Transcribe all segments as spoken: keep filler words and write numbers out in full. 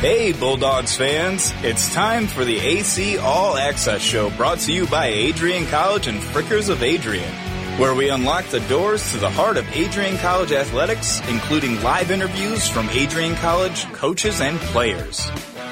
Hey, Bulldogs fans! It's time for the A C All Access Show, brought to you by Adrian College and Frickers of Adrian, where we unlock the doors to the heart of Adrian College athletics, including live interviews from Adrian College coaches and players.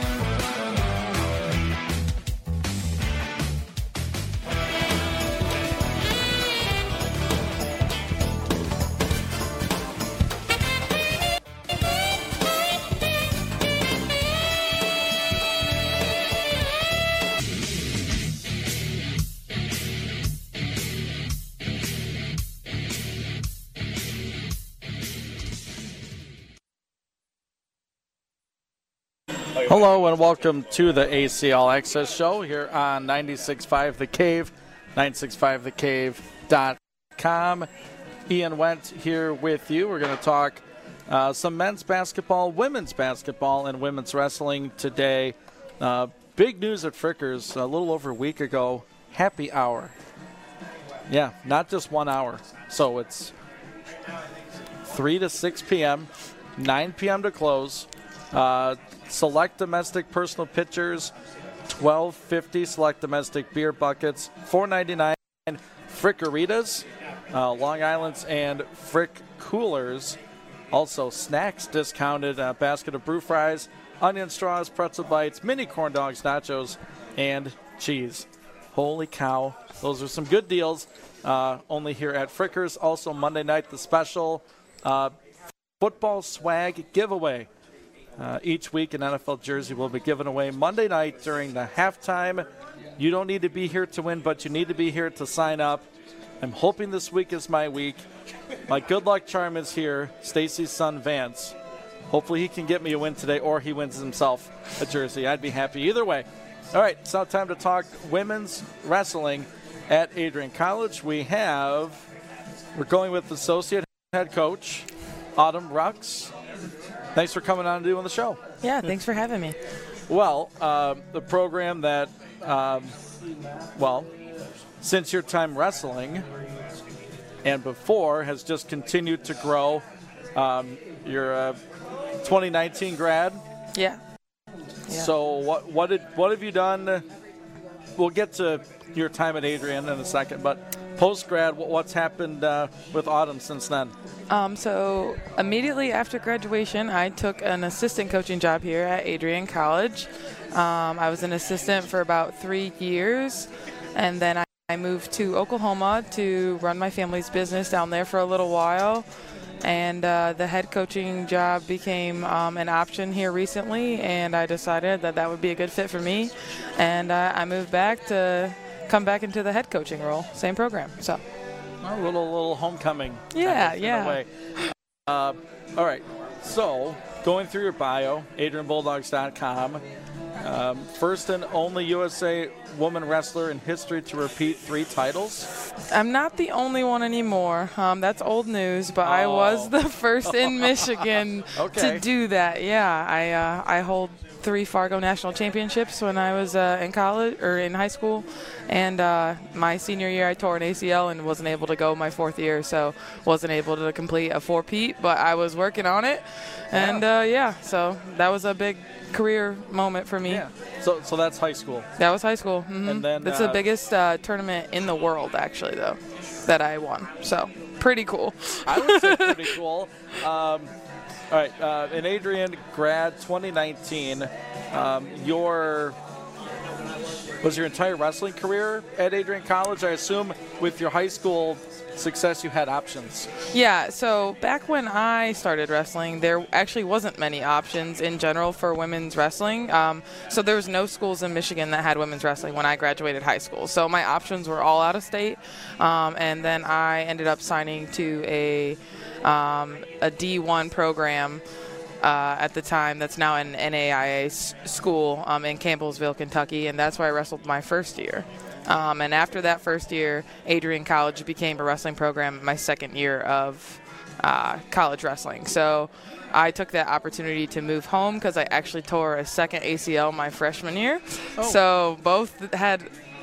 Hello and welcome to the A C All Access Show here on ninety-six point five The Cave, nine six five the cave dot com. Ian Wendt here with you. We're going to talk uh, some men's basketball, women's basketball, and women's wrestling today. Uh, big news at Frickers a little over a week ago, happy hour. Yeah, not just one hour. So it's three to six p.m., nine p.m. to close. Uh, select domestic personal pitchers, twelve fifty. Select domestic beer buckets, four ninety-nine. Frickeritas, uh, Long Island's, and Frick Coolers. Also snacks discounted. A basket of brew fries, onion straws, pretzel bites, mini corn dogs, nachos, and cheese. Holy cow! Those are some good deals. Uh, only here at Frickers. Also Monday night, the special uh, football swag giveaway. Uh, each week an N F L jersey will be given away Monday night during the halftime. You don't need to be here to win, but you need to be here to sign up. I'm hoping this week is my week. My good luck charm is here, Stacy's son Vance. Hopefully he can get me a win today, or he wins himself a jersey. I'd be happy either way. All right, it's now time to talk women's wrestling at Adrian College. We have, we're going with associate head coach Autumn Rux. Thanks for coming on and doing the show. Yeah, thanks for having me. Well, uh, the program that, um, well, since your time wrestling and before has just continued to grow. Um, you're a twenty nineteen grad. Yeah. yeah. So what what did what have you done? We'll get to your time at Adrian in a second, but post-grad, what's happened uh, with Autumn since then? Um, so immediately after graduation, I took an assistant coaching job here at Adrian College. Um, I was an assistant for about three years, and then I, I moved to Oklahoma to run my family's business down there for a little while. And uh, the head coaching job became um, an option here recently, and I decided that that would be a good fit for me. And uh, I moved back to come back into the head coaching role, same program. So, a little little homecoming. Yeah, in yeah. A way. Uh, all right. So, going through your bio, adrian bulldogs dot com. Um, first and only U S A woman wrestler in history to repeat three titles. I'm not the only one anymore. Um, that's old news, but oh. I was the first in Michigan okay. to do that. Yeah, I uh, I hold three Fargo national championships when I was uh, in college or in high school, and uh, my senior year I tore an A C L and wasn't able to go my fourth year, so wasn't able to complete a four-peat, but I was working on it, and yeah, uh, yeah so that was a big career moment for me. Yeah. So so that's high school. That was high school. Mm-hmm. And then that's uh, the biggest uh, tournament in the world, actually, though, that I won. So pretty cool. I would say pretty cool. Um, all right, uh, in Adrian grad twenty nineteen, um, your was your entire wrestling career at Adrian College? I assume with your high school success, you had options. Yeah, so back when I started wrestling, there actually wasn't many options in general for women's wrestling. Um, so there was no schools in Michigan that had women's wrestling when I graduated high school. So my options were all out of state, um, and then I ended up signing to a um, a D one program uh, at the time that's now an N A I A s- school um, in Campbellsville, Kentucky, and that's where I wrestled my first year. Um, and after that first year, Adrian College became a wrestling program my second year of uh, college wrestling. So I took that opportunity to move home because I actually tore a second A C L my freshman year. Oh. So both had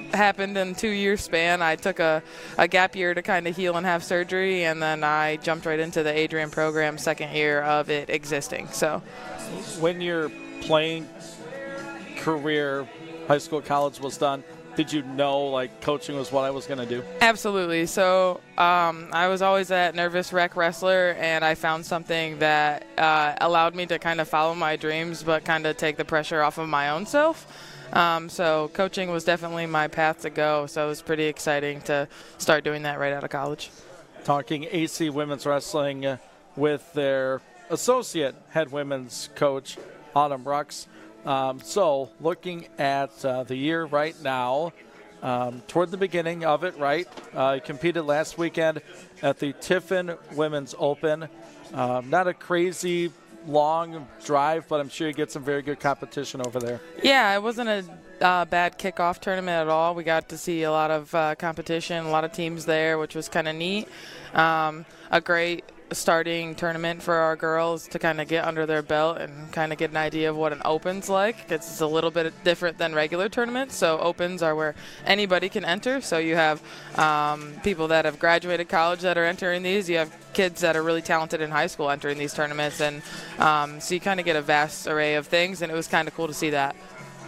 happened in two year span. I took a, a gap year to kind of heal and have surgery, and then I jumped right into the Adrian program second year of it existing. So when your playing career, high school, college was done, did you know like coaching was what I was going to do? Absolutely. So um, I was always that nervous wreck wrestler, and I found something that uh, allowed me to kind of follow my dreams but kind of take the pressure off of my own self. Um, so coaching was definitely my path to go, so it was pretty exciting to start doing that right out of college. Talking A C Women's Wrestling uh, with their associate head women's coach, Autumn Rux. Um, so looking at uh, the year right now, um, toward the beginning of it, right, uh, you competed last weekend at the Tiffin Women's Open. Um, not a crazy long drive, but I'm sure you get some very good competition over there. Yeah, it wasn't a uh, bad kickoff tournament at all. We got to see a lot of uh, competition, a lot of teams there, which was kind of neat. Um, a great starting tournament for our girls to kind of get under their belt and kind of get an idea of what an open's like. It's a little bit different than regular tournaments. So opens are where anybody can enter. So you have um, people that have graduated college that are entering these. You have kids that are really talented in high school entering these tournaments. And um, so you kind of get a vast array of things, and it was kind of cool to see that.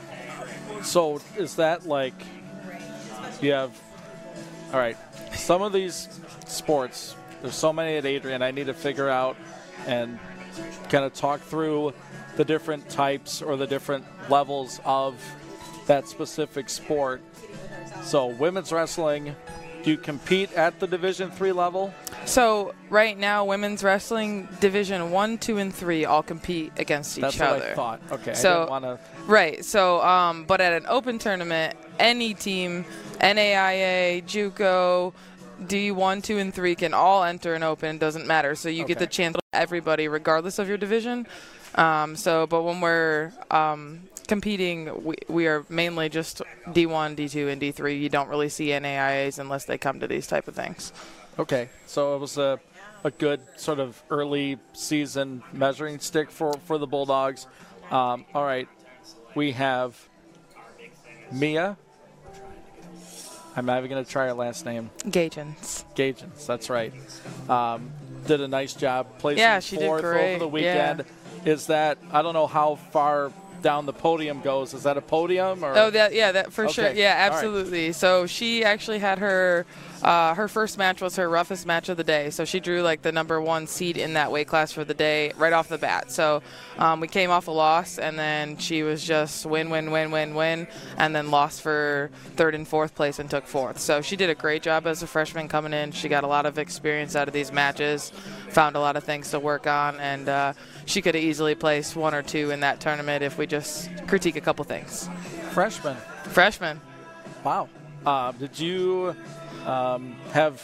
So is that like you have, all right, some of these sports, there's so many at Adrian, I need to figure out and kind of talk through the different types or the different levels of that specific sport. So women's wrestling, do you compete at the Division three level? So right now, women's wrestling Division one, two, and three all compete against each That's other. That's what I thought. Okay, so, I didn't want to. Right. So, um, but at an open tournament, any team, N A I A, JUCO, D one, two, and three can all enter an open. Doesn't matter. So you okay. get the chance to everybody, regardless of your division. Um, so, but when we're um, competing, we, we are mainly just D one, D two, and D three. You don't really see N A I As unless they come to these type of things. Okay. So it was a, a good sort of early season measuring stick for, for the Bulldogs. Um, all right. We have Mia. I'm not even going to try her last name. Gagins. Gagins, that's right. Um, did a nice job placing yeah, she fourth did great. over the weekend. Yeah. Is that, I don't know how far down the podium goes. Is that a podium? Or? Oh, that yeah, that for okay. sure. Yeah, absolutely. Right. So she actually had her, uh, her first match was her roughest match of the day. So she drew like the number one seed in that weight class for the day right off the bat. So um, we came off a loss, and then she was just win, win, win, win, win, and then lost for third and fourth place and took fourth. So she did a great job as a freshman coming in. She got a lot of experience out of these matches, found a lot of things to work on, and uh, she could have easily placed one or two in that tournament if we just critique a couple things. Freshman. Freshman. Wow. Uh, did you um, have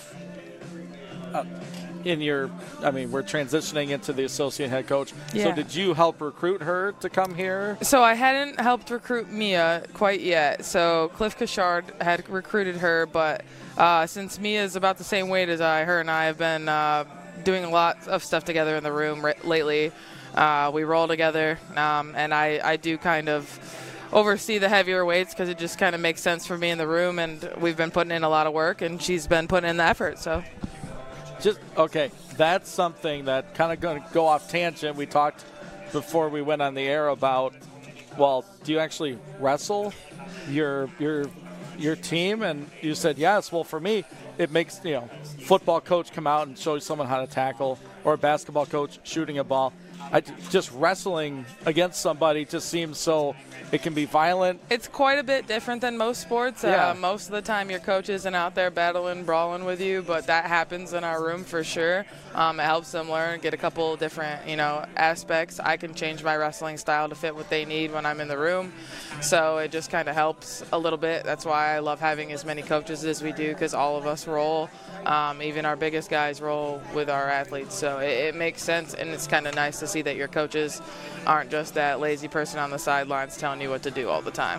uh, in your, I mean, we're transitioning into the associate head coach. Yeah. So did you help recruit her to come here? So I hadn't helped recruit Mia quite yet. So Cliff Cashard had recruited her, but uh, since Mia is about the same weight as I, her and I have been uh, doing a lot of stuff together in the room r- lately. Uh, we roll together, um, and I, I do kind of oversee the heavier weights because it just kind of makes sense for me in the room, and we've been putting in a lot of work, and she's been putting in the effort. So, just okay, that's something that kind of going to go off tangent. We talked before we went on the air about, well, do you actually wrestle your your your team? And you said yes. Well, for me, it makes, you know, football coach come out and show someone how to tackle, or a basketball coach shooting a ball. I, just wrestling against somebody just seems so, it can be violent. It's quite a bit different than most sports. Yeah. Uh, most of the time your coach isn't out there battling, brawling with you, but that happens in our room for sure. Um, it helps them learn, get a couple different, you know, aspects. I can change my wrestling style to fit what they need when I'm in the room. So it just kind of helps a little bit. That's why I love having as many coaches as we do, because all of us roll. Um, even our biggest guys roll with our athletes. So it, it makes sense, and it's kind of nice to see that your coaches aren't just that lazy person on the sidelines telling you what to do all the time.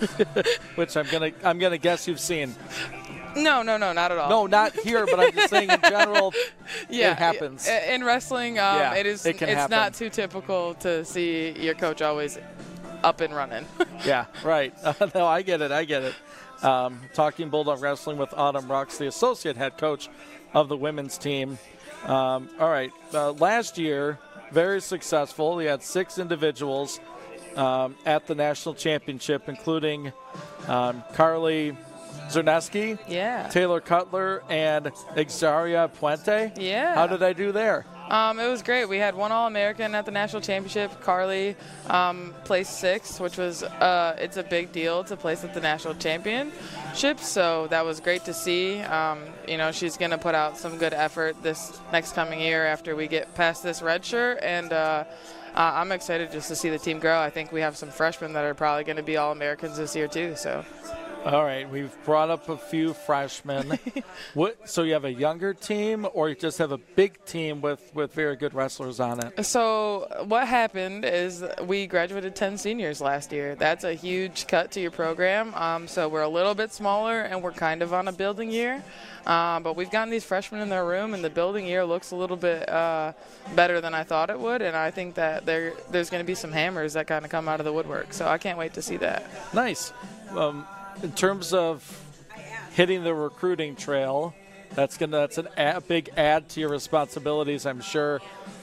Which I'm gonna I'm gonna guess you've seen. No, no, no, not at all. No, not here, but I'm just saying in general, yeah, it happens. In wrestling, um, yeah, it is. it can it's happen. not too typical to see your coach always up and running. Yeah, right. Uh, no, I get it. I get it. Um, talking Bulldog Wrestling with Autumn Rux, the associate head coach of the women's team. Um, all right, uh, last year, very successful. We had six individuals um, at the national championship, including um, Carly Zerneski, Yeah. Taylor Cutler, and Exaria Puente. Yeah. How did I do there? Um, it was great. We had one All-American at the national championship. Carly um, placed sixth, which was uh, it's a big deal to place at the national championship. So that was great to see. Um, you know, she's going to put out some good effort this next coming year after we get past this red shirt. And uh, uh, I'm excited just to see the team grow. I think we have some freshmen that are probably going to be All-Americans this year too. So. All right, we've brought up a few freshmen. What? So you have a younger team, or you just have a big team with, with very good wrestlers on it? So what happened is we graduated ten seniors last year. That's a huge cut to your program. Um, so we're a little bit smaller, and we're kind of on a building year. Um, but we've gotten these freshmen in their room, and the building year looks a little bit uh, better than I thought it would. And I think that there there's going to be some hammers that kind of come out of the woodwork. So I can't wait to see that. Nice. Um, In terms of hitting the recruiting trail, that's gonna that's an a big add to your responsibilities, I'm sure.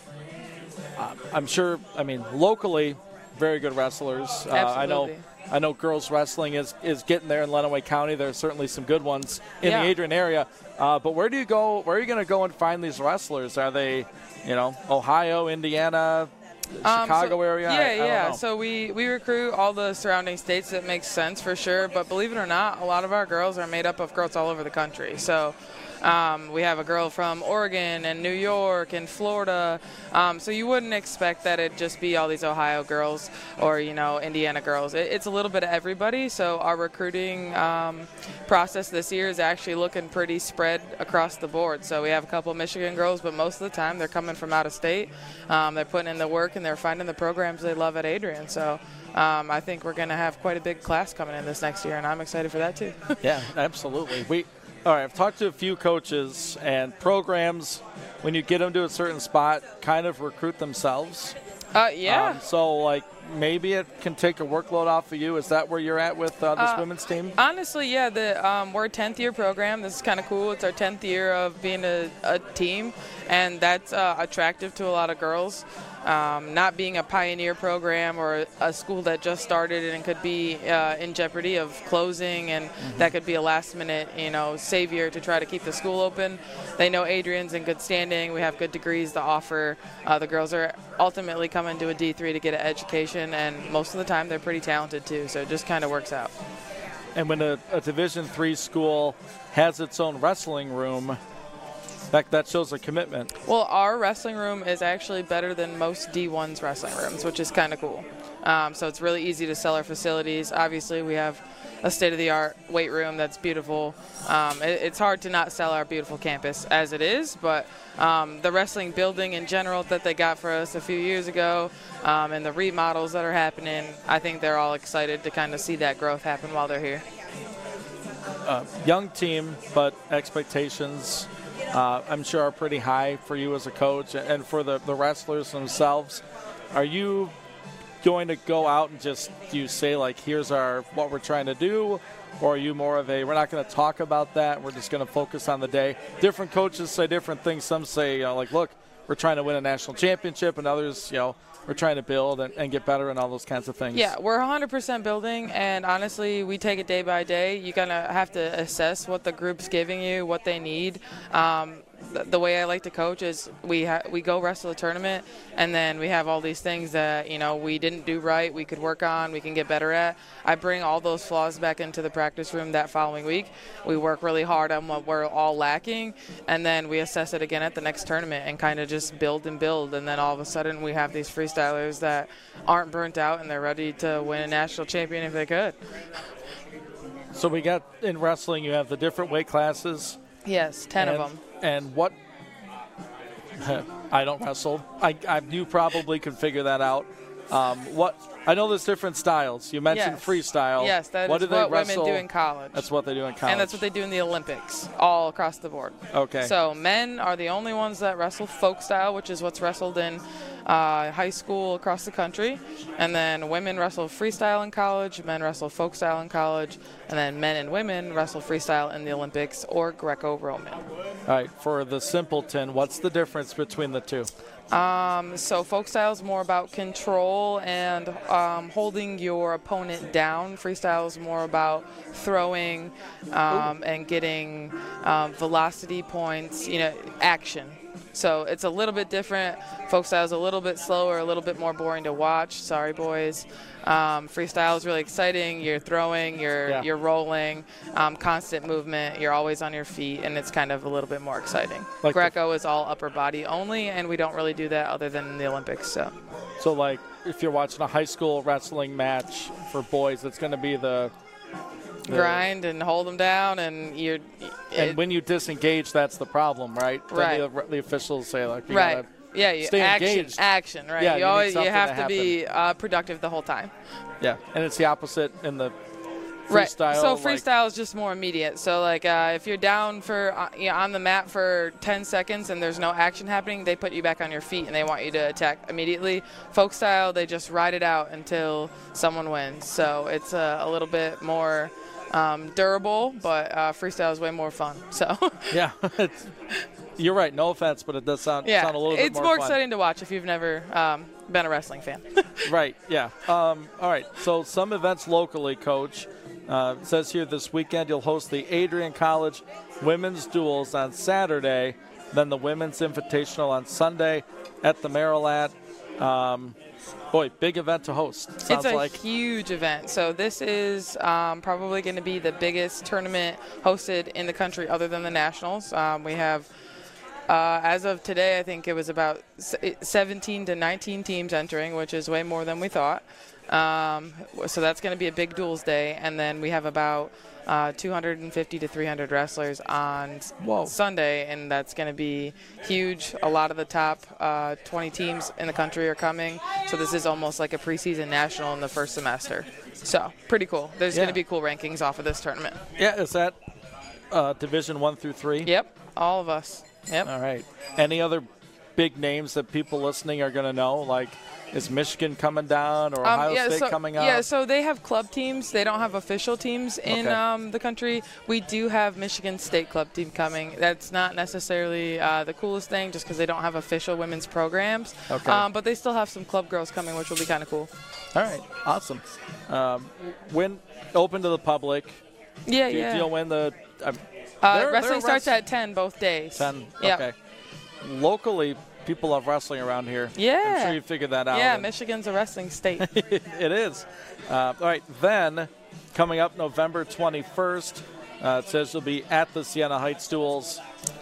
Uh, I'm sure. I mean, locally, very good wrestlers. Uh, I know. I know girls wrestling is, is getting there in Lenawee County. There's certainly some good ones in Yeah. the Adrian area. Uh, but where do you go? Where are you going to go and find these wrestlers? Are they, you know, Ohio, Indiana? Chicago um, so, area? Yeah, I, I don't yeah. know. So we, we recruit all the surrounding states. That makes sense for sure. But believe it or not, a lot of our girls are made up of girls all over the country. So um, we have a girl from Oregon and New York and Florida. Um, so you wouldn't expect that it'd just be all these Ohio girls or, you know, Indiana girls. It, it's a little bit of everybody. So our recruiting um, process this year is actually looking pretty spread across the board. So we have a couple Michigan girls, but most of the time they're coming from out of state. Um, they're putting in the work and they're finding the programs they love at Adrian. So um, I think we're going to have quite a big class coming in this next year, and I'm excited for that too. Yeah, absolutely. We all right. I've talked to a few coaches, and programs, when you get them to a certain spot, kind of recruit themselves. Uh, yeah. Um, so, like, maybe it can take a workload off of you. Is that where you're at with uh, this Uh, women's team? Honestly, yeah. The um, we're a tenth year program. This is kind of cool. It's our tenth year of being a, a team, and that's uh, attractive to a lot of girls. Um, not being a pioneer program or a school that just started and could be uh, in jeopardy of closing, and mm-hmm. that could be a last-minute, you know, savior to try to keep the school open. They know Adrian's in good standing. We have good degrees to offer. Uh, the girls are ultimately coming to a D three to get an education, and most of the time they're pretty talented too. So it just kind of works out. And when a, a Division three school has its own wrestling room, That, that shows a commitment. Well, our wrestling room is actually better than most D one's wrestling rooms, which is kind of cool. Um, so it's really easy to sell our facilities. Obviously, we have a state-of-the-art weight room that's beautiful. Um, it, it's hard to not sell our beautiful campus as it is, but um, the wrestling building in general that they got for us a few years ago um, and the remodels that are happening, I think they're all excited to kind of see that growth happen while they're here. Uh, young team, but expectations – Uh, I'm sure are pretty high for you as a coach and for the, the wrestlers themselves. Are you going to go out and just, do you say, like, here's our what we're trying to do? Or are you more of a, we're not going to talk about that, we're just going to focus on the day? Different coaches say different things. Some say, you know, like, look, we're trying to win a national championship, and others, you know, we're trying to build and, and get better and all those kinds of things. Yeah, we're one hundred percent building, and honestly, we take it day by day. You're going to have to assess what the group's giving you, what they need. Um, the, the way I like to coach is we ha- we go wrestle a tournament, and then we have all these things that, you know, we didn't do right, we could work on, we can get better at. I bring all those flaws back into the practice room that following week. We work really hard on what we're all lacking, and then we assess it again at the next tournament and kind of just build and build, and then all of a sudden we have these freestylers that aren't burnt out and they're ready to win a national champion if they could. So we got, in wrestling, you have the different weight classes. Yes, ten and, of them. And what – I don't wrestle. I, I You probably could figure that out. Um, what I know there's different styles. You mentioned Yes. freestyle. Yes, that what is do they what wrestle? women do in college. That's what they do in college. And that's what they do in the Olympics, all across the board. Okay. So men are the only ones that wrestle folk style, which is what's wrestled in uh, high school across the country. And then women wrestle freestyle in college, men wrestle folk style in college, and then men and women wrestle freestyle in the Olympics or Greco-Roman. All right, for the simpleton, what's the difference between the two? Um, so folk style is more about control and um, holding your opponent down. Freestyle is more about throwing um, and getting um, velocity points, you know, action. So it's a little bit different. Folk style is a little bit slower, a little bit more boring to watch. Sorry, boys. Um, freestyle is really exciting. You're throwing, you're yeah. you're rolling, um, constant movement. You're always on your feet, and it's kind of a little bit more exciting. Like Greco is all upper body only, and we don't really do that other than in the Olympics. So, so like if you're watching a high school wrestling match for boys, it's going to be the, the grind and hold them down, and you're. And it, when you disengage, that's the problem, right? Right. Then the, the officials say like, you right. gotta Yeah, you, stay action, engaged. action, right? Yeah, you, you need always you something have to to be uh, productive the whole time. Yeah, and it's the opposite in the Right. freestyle. So like, freestyle is just more immediate. So like uh, if you're down for uh, you know, on the mat for ten seconds and there's no action happening, they put you back on your feet and they want you to attack immediately. Folk style, they just ride it out until someone wins. So it's uh, a little bit more um, durable, but uh, freestyle is way more fun. So yeah, it's, you're right. No offense, but it does sound, yeah, sound a little bit it's more more fun. exciting to watch if you've never um, been a wrestling fan. Right, yeah. Um, all right, so some events locally, Coach. Uh, it says here this weekend you'll host the Adrian College Women's Duels on Saturday, then the Women's Invitational on Sunday at the Marilat. Um, boy, big event to host. Sounds It's a like. huge event. So this is um, probably going to be the biggest tournament hosted in the country other than the Nationals. Um, we have, uh, as of today, I think it was about seventeen to nineteen teams entering, which is way more than we thought. Um, so that's going to be a big duels day. And then we have about uh, two hundred fifty to three hundred wrestlers on Whoa. Sunday, and that's going to be huge. A lot of the top uh, twenty teams in the country are coming. So this is almost like a preseason national in the first semester. So pretty cool. There's Yeah. going to be cool rankings off of this tournament. Yeah, is that uh, Division one through three? Yep, all of us. Yep. All right. Any other big names that people listening are going to know? Like, is Michigan coming down or Ohio Um, yeah, State so, coming up? Yeah, so they have club teams. They don't have official teams in Okay. um, the country. We do have Michigan State club team coming. That's not necessarily uh, the coolest thing just because they don't have official women's programs. Okay. Um, but they still have some club girls coming, which will be kind of cool. All right, awesome. Um, when open to the public, Yeah, do you, yeah. do you when the uh, uh, they're- wrestling they're starts rest- at ten both days. ten? Yep. Okay. Locally, people love wrestling around here. Yeah. I'm sure you figured that out. Yeah, And Michigan's a wrestling state. it is. Uh, all right, then coming up November twenty-first, uh, it says you'll be at the Siena Heights Duels.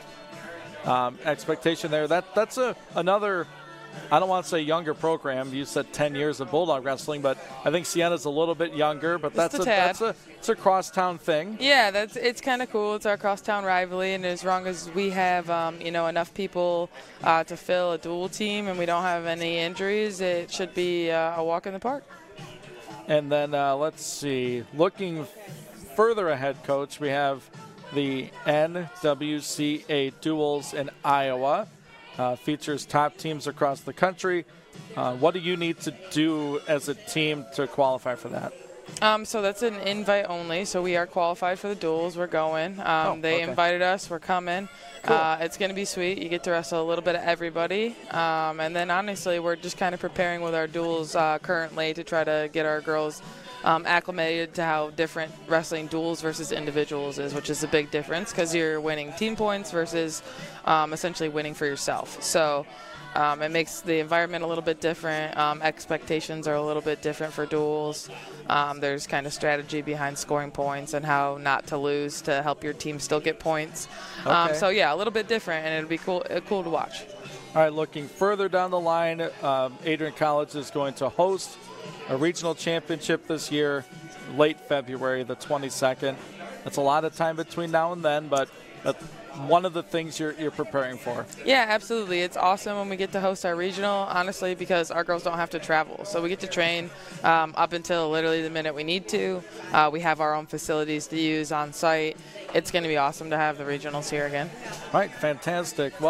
Um, expectation there. That that's a another. I don't want to say younger program. You said ten years of Bulldog wrestling, but I think Siena's a little bit younger. But that's Just a, a tad. that's a it's a crosstown thing. Yeah, that's it's kind of cool. It's our crosstown rivalry, and as long as we have um, you know enough people uh, to fill a dual team, and we don't have any injuries, it should be uh, a walk in the park. And then uh, let's see. Looking further ahead, Coach, we have the N W C A Duels in Iowa. Uh, features top teams across the country. Uh, what do you need to do as a team to qualify for that? Um, so that's an invite only. So we are qualified for the duels. We're going. Um, Oh, they okay. invited us. We're coming. Cool. Uh, it's going to be sweet. You get to wrestle a little bit of everybody. Um, and then honestly, we're just kind of preparing with our duels uh, currently to try to get our girls um, acclimated to how different wrestling duels versus individuals is, which is a big difference because you're winning team points versus um, essentially winning for yourself. So um, it makes the environment a little bit different. Um, expectations are a little bit different for duels. Um, there's kind of strategy behind scoring points and how not to lose to help your team still get points. Um, Okay. so yeah, a little bit different, and it'll be cool, uh, cool to watch. All right, looking further down the line, um, Adrian College is going to host a regional championship this year, late February, the twenty-second. That's a lot of time between now and then, but that's one of the things you're, you're preparing for. Yeah, absolutely. It's awesome when we get to host our regional, honestly, because our girls don't have to travel. So we get to train um, up until literally the minute we need to. Uh, we have our own facilities to use on site. It's going to be awesome to have the regionals here again. All right, fantastic. Well,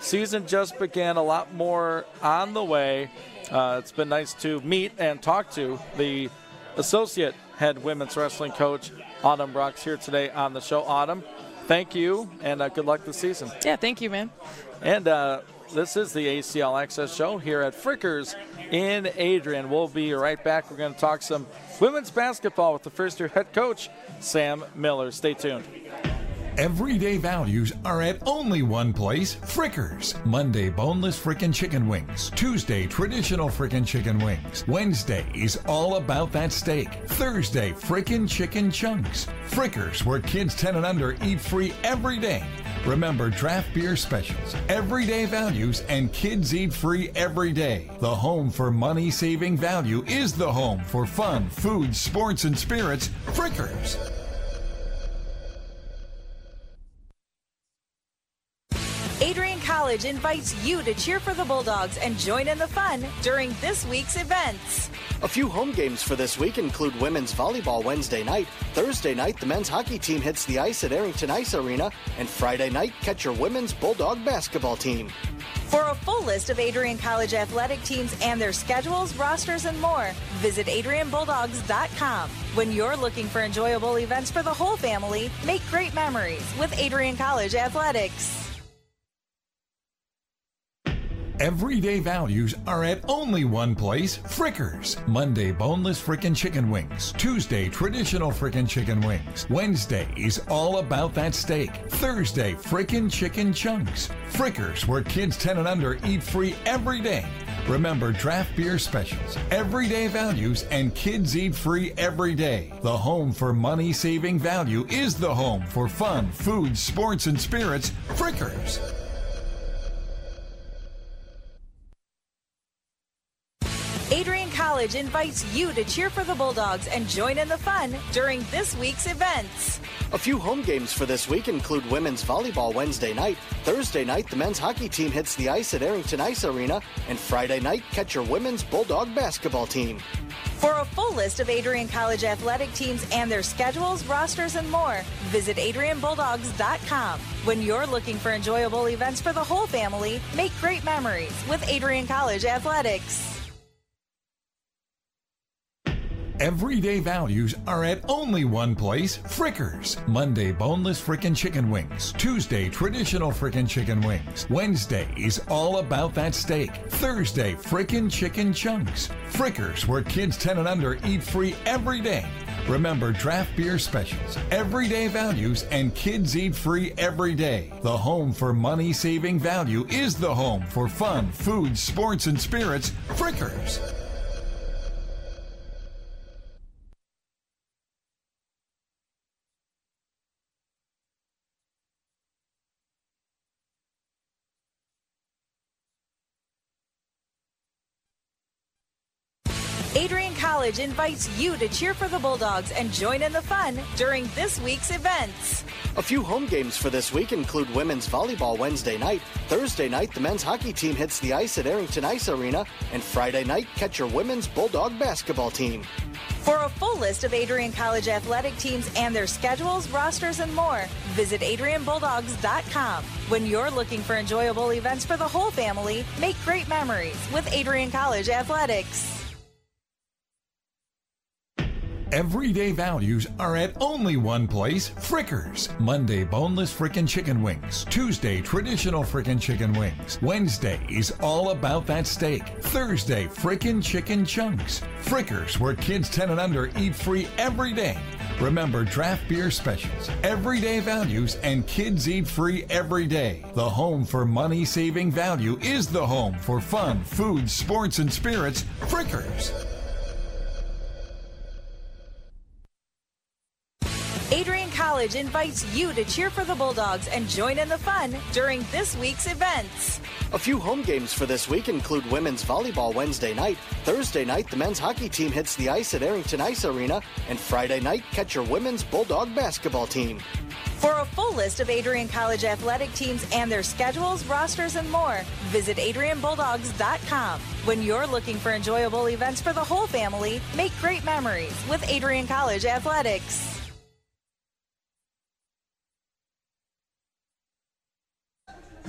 season just began, a lot more on the way. Uh, it's been nice to meet and talk to the associate head women's wrestling coach, Autumn Brooks, here today on the show. Autumn, thank you, and uh, good luck this season. Yeah, thank you, man. And uh, this is the A C L Access Show here at Frickers in Adrian. We'll be right back. We're going to talk some women's basketball with the first-year head coach, Sam Miller. Stay tuned. Everyday values are at only one place, Frickers. Monday, boneless frickin' chicken wings. Tuesday, traditional frickin' chicken wings. Wednesday is all about that steak. Thursday, frickin' chicken chunks. Frickers, where kids ten and under eat free every day. Remember draft beer specials, everyday values, and kids eat free every day. The home for money-saving value is the home for fun, food, sports, and spirits, Frickers. Adrian College invites you to cheer for the Bulldogs and join in the fun during this week's events. A few home games for this week include women's volleyball Wednesday night. Thursday night, the men's hockey team hits the ice at Arrington Ice Arena. And Friday night, catch your women's Bulldog basketball team. For a full list of Adrian College athletic teams and their schedules, rosters, and more, visit adrian bulldogs dot com. When you're looking for enjoyable events for the whole family, make great memories with Adrian College Athletics. Everyday values are at only one place, Frickers. Monday, boneless frickin' chicken wings. Tuesday, traditional frickin' chicken wings. Wednesday is all about that steak. Thursday, frickin' chicken chunks. Frickers, where kids ten and under eat free every day. Remember draft beer specials, everyday values, and kids eat free every day. The home for money-saving value is the home for fun, food, sports, and spirits, Frickers. Adrian College invites you to cheer for the Bulldogs and join in the fun during this week's events. A few home games for this week include women's volleyball Wednesday night. Thursday night, the men's hockey team hits the ice at Arrington Ice Arena. And Friday night, catch your women's Bulldog basketball team. For a full list of Adrian College athletic teams and their schedules, rosters, and more, visit adrian bulldogs dot com. When you're looking for enjoyable events for the whole family, make great memories with Adrian College Athletics. Everyday values are at only one place, Frickers. Monday, boneless frickin' chicken wings. Tuesday, traditional frickin' chicken wings. Wednesday is all about that steak. Thursday, frickin' chicken chunks. Frickers, where kids ten and under eat free every day. Remember draft beer specials, everyday values, and kids eat free every day. The home for money-saving value is the home for fun, food, sports, and spirits, Frickers. Adrian College invites you to cheer for the Bulldogs and join in the fun during this week's events. A few home games for this week include women's volleyball Wednesday night. Thursday night, the men's hockey team hits the ice at Arrington Ice Arena. And Friday night, catch your women's Bulldog basketball team. For a full list of Adrian College athletic teams and their schedules, rosters, and more, visit adrian bulldogs dot com. When you're looking for enjoyable events for the whole family, make great memories with Adrian College Athletics. Everyday values are at only one place, Frickers. Monday, boneless frickin' chicken wings. Tuesday, traditional frickin' chicken wings. Wednesday is all about that steak. Thursday, frickin' chicken chunks. Frickers, where kids ten and under eat free every day. Remember draft beer specials, everyday values, and kids eat free every day. The home for money-saving value is the home for fun, food, sports, and spirits, Frickers. Adrian College invites you to cheer for the Bulldogs and join in the fun during this week's events. A few home games for this week include women's volleyball Wednesday night. Thursday night, the men's hockey team hits the ice at Arrington Ice Arena. And Friday night, catch your women's Bulldog basketball team. For a full list of Adrian College athletic teams and their schedules, rosters, and more, visit adrian bulldogs dot com. When you're looking for enjoyable events for the whole family, make great memories with Adrian College Athletics.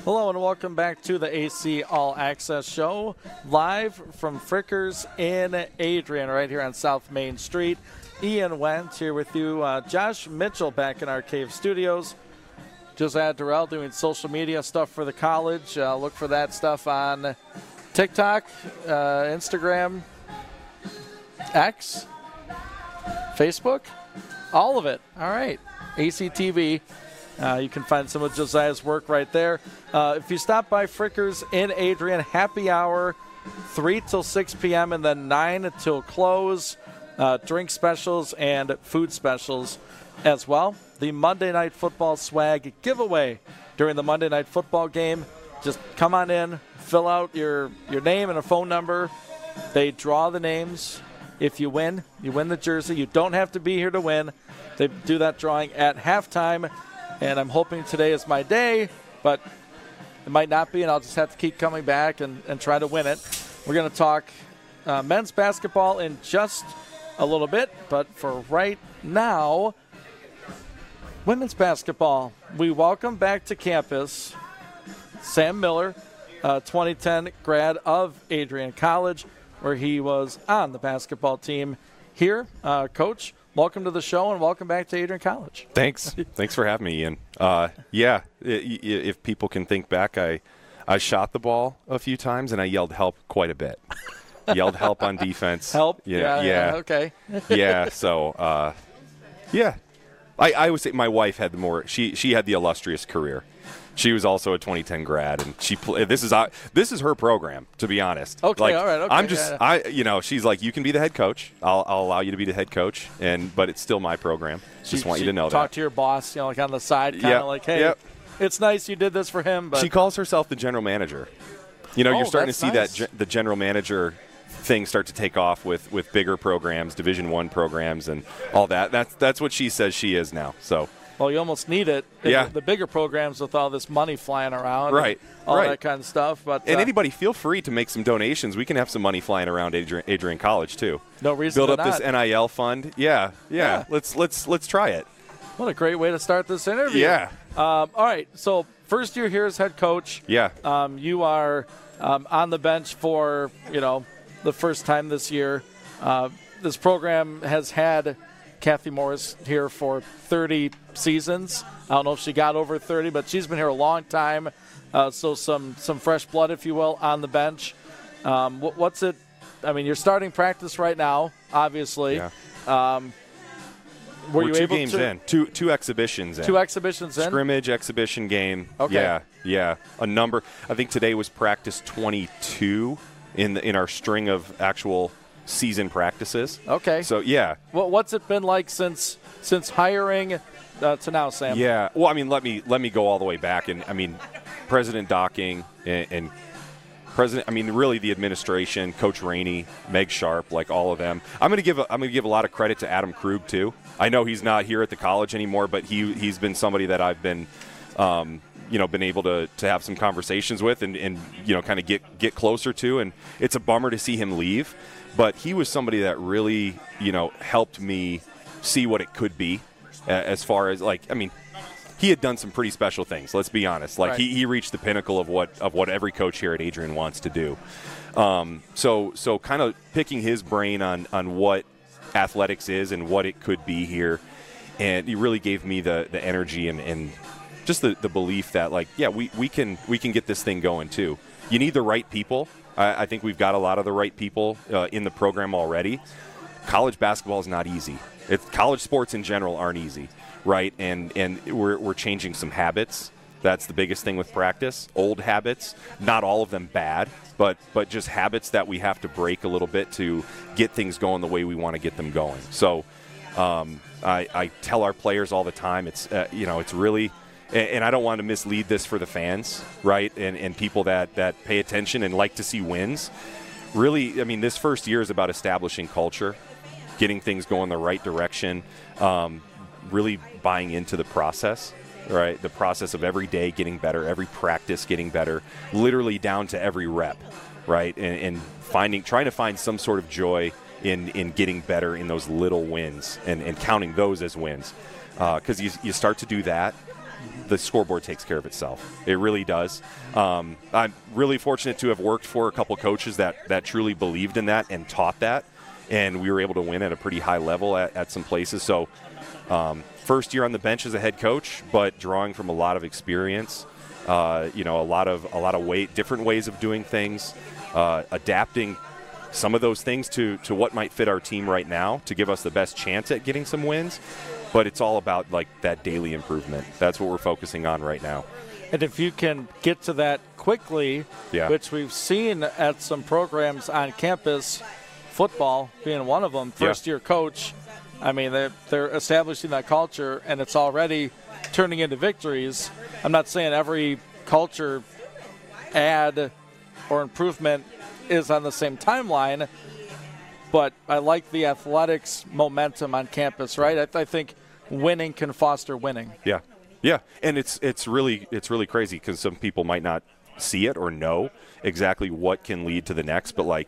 Hello and welcome back to the A C All Access Show, live from Frickers in Adrian, right here on South Main Street. Ian Went here with you. Uh, Josh Mitchell back in our Cave Studios. Josiah Durrell doing social media stuff for the college. Uh, look for that stuff on TikTok, uh, Instagram, X, Facebook, all of it. All right, A C T V. Uh, you can find some of Josiah's work right there. Uh, if you stop by Frickers in Adrian, happy hour, three till six p.m. and then nine till close. Uh, drink specials and food specials as well. The Monday Night Football swag giveaway during the Monday Night Football game. Just come on in, fill out your, your name and a phone number. They draw the names. If you win, you win the jersey. You don't have to be here to win. They do that drawing at halftime. And I'm hoping today is my day, but it might not be, and I'll just have to keep coming back and, and try to win it. We're going to talk uh, men's basketball in just a little bit, but for right now, women's basketball. We welcome back to campus Sam Miller, uh, twenty ten grad of Adrian College, where he was on the basketball team here. Uh, Coach, welcome to the show and welcome back to Adrian College. Thanks. Thanks for having me, Ian. Uh, yeah, if people can think back, I, I shot the ball a few times and I yelled help quite a bit. Yelled help on defense. Help? Yeah. Yeah. Yeah. yeah okay. yeah. So, uh, yeah. I, I would say my wife had the more. She she had the illustrious career. She was also a twenty ten grad, and she pl- this is uh, this is her program. To be honest. Okay. Like, all right. Okay. I'm just yeah. I you know she's like, you can be the head coach. I'll I'll allow you to be the head coach, and but it's still my program. She, just want she you to know talk that. to your boss, you know, like on the side, kind of Yep. like, hey, Yep. it's nice you did this for him, but She calls herself the general manager. You know, Oh, you're starting to that's see nice. that ge- the general manager thing start to take off with, with bigger programs, Division One programs, and all that. That's that's what she says she is now. So well, you almost need it. in Yeah. The, the bigger programs with all this money flying around, Right, and all right. that kind of stuff. But and uh, anybody, feel free to make some donations. We can have some money flying around Adrian, Adrian College too. no reason Build to up not. this N I L fund. Yeah, yeah, Yeah. Let's let's let's try it. What a great way to start this interview. Yeah, Um, all right. So first year here as head coach. yeah. Um, you are um, on the bench for, you know, the first time this year. Uh, this program has had Kathy Morris here for thirty seasons. I don't know if she got over thirty, but she's been here a long time. Uh, so some some fresh blood, if you will, on the bench. Um, what, what's it? I mean, you're starting practice right now, obviously. Yeah. Um, were We're you two able games to in, two two exhibitions in. two exhibitions in? Scrimmage, exhibition game. Okay. Yeah, yeah. A number. I think today was practice twenty-two in the, in our string of actual season practices. Okay. So yeah, What, what's it been like since since hiring uh, to now, Sam? yeah. Well, I mean, let me let me go all the way back, and I mean, President Docking and, and President. I mean, really the administration, Coach Rainey, Meg Sharp, like all of them. I'm going to give a, I'm going to give a lot of credit to Adam Krug too. I know he's not here at the college anymore, but he he's been somebody that I've been. Um, you know, been able to, to have some conversations with and, and you know, kind of get, get closer to. And it's a bummer to see him leave. But he was somebody that really, you know, helped me see what it could be uh, as far as, like, I mean, he had done some pretty special things, let's be honest. Like, Right. he, he reached the pinnacle of what of what every coach here at Adrian wants to do. Um, so so kind of picking his brain on, on what athletics is and what it could be here. And he really gave me the, the energy and, and just the, the belief that, like, yeah, we, we can we can get this thing going too. You need the right people. I, I think we've got a lot of the right people uh, in the program already. College basketball is not easy. It's, college sports in general aren't easy, right? And and we're we're changing some habits. That's the biggest thing with practice. Old habits, not all of them bad, but but just habits that we have to break a little bit to get things going the way we want to get them going. So um, I, I tell our players all the time, it's uh, you know, it's really. And I don't want to mislead this for the fans, right, and, and people that, that pay attention and like to see wins. Really, I mean, this first year is about establishing culture, getting things going the right direction, um, really buying into the process, right, the process of every day getting better, every practice getting better, literally down to every rep, right, and, and finding, trying to find some sort of joy in, in getting better in those little wins and, and counting those as wins. Because uh, you, you start to do that, the scoreboard takes care of itself. It really does. Um, I'm really fortunate to have worked for a couple coaches that, that truly believed in that and taught that, and we were able to win at a pretty high level at, at some places. So um, first year on the bench as a head coach, but drawing from a lot of experience, uh, you know, a lot of a lot of way, different ways of doing things, uh, adapting some of those things to, to what might fit our team right now to give us the best chance at getting some wins. But it's all about, like, that daily improvement. That's what we're focusing on right now. And if you can get to that quickly, yeah. which we've seen at some programs on campus, football being one of them, first-year yeah. coach, I mean, they're, they're establishing that culture, and it's already turning into victories. I'm not saying every culture add or improvement is on the same timeline, but I like the athletics momentum on campus, right? I, th- I think winning can foster winning. Yeah, yeah, and it's it's really it's really crazy because some people might not see it or know exactly what can lead to the next, but like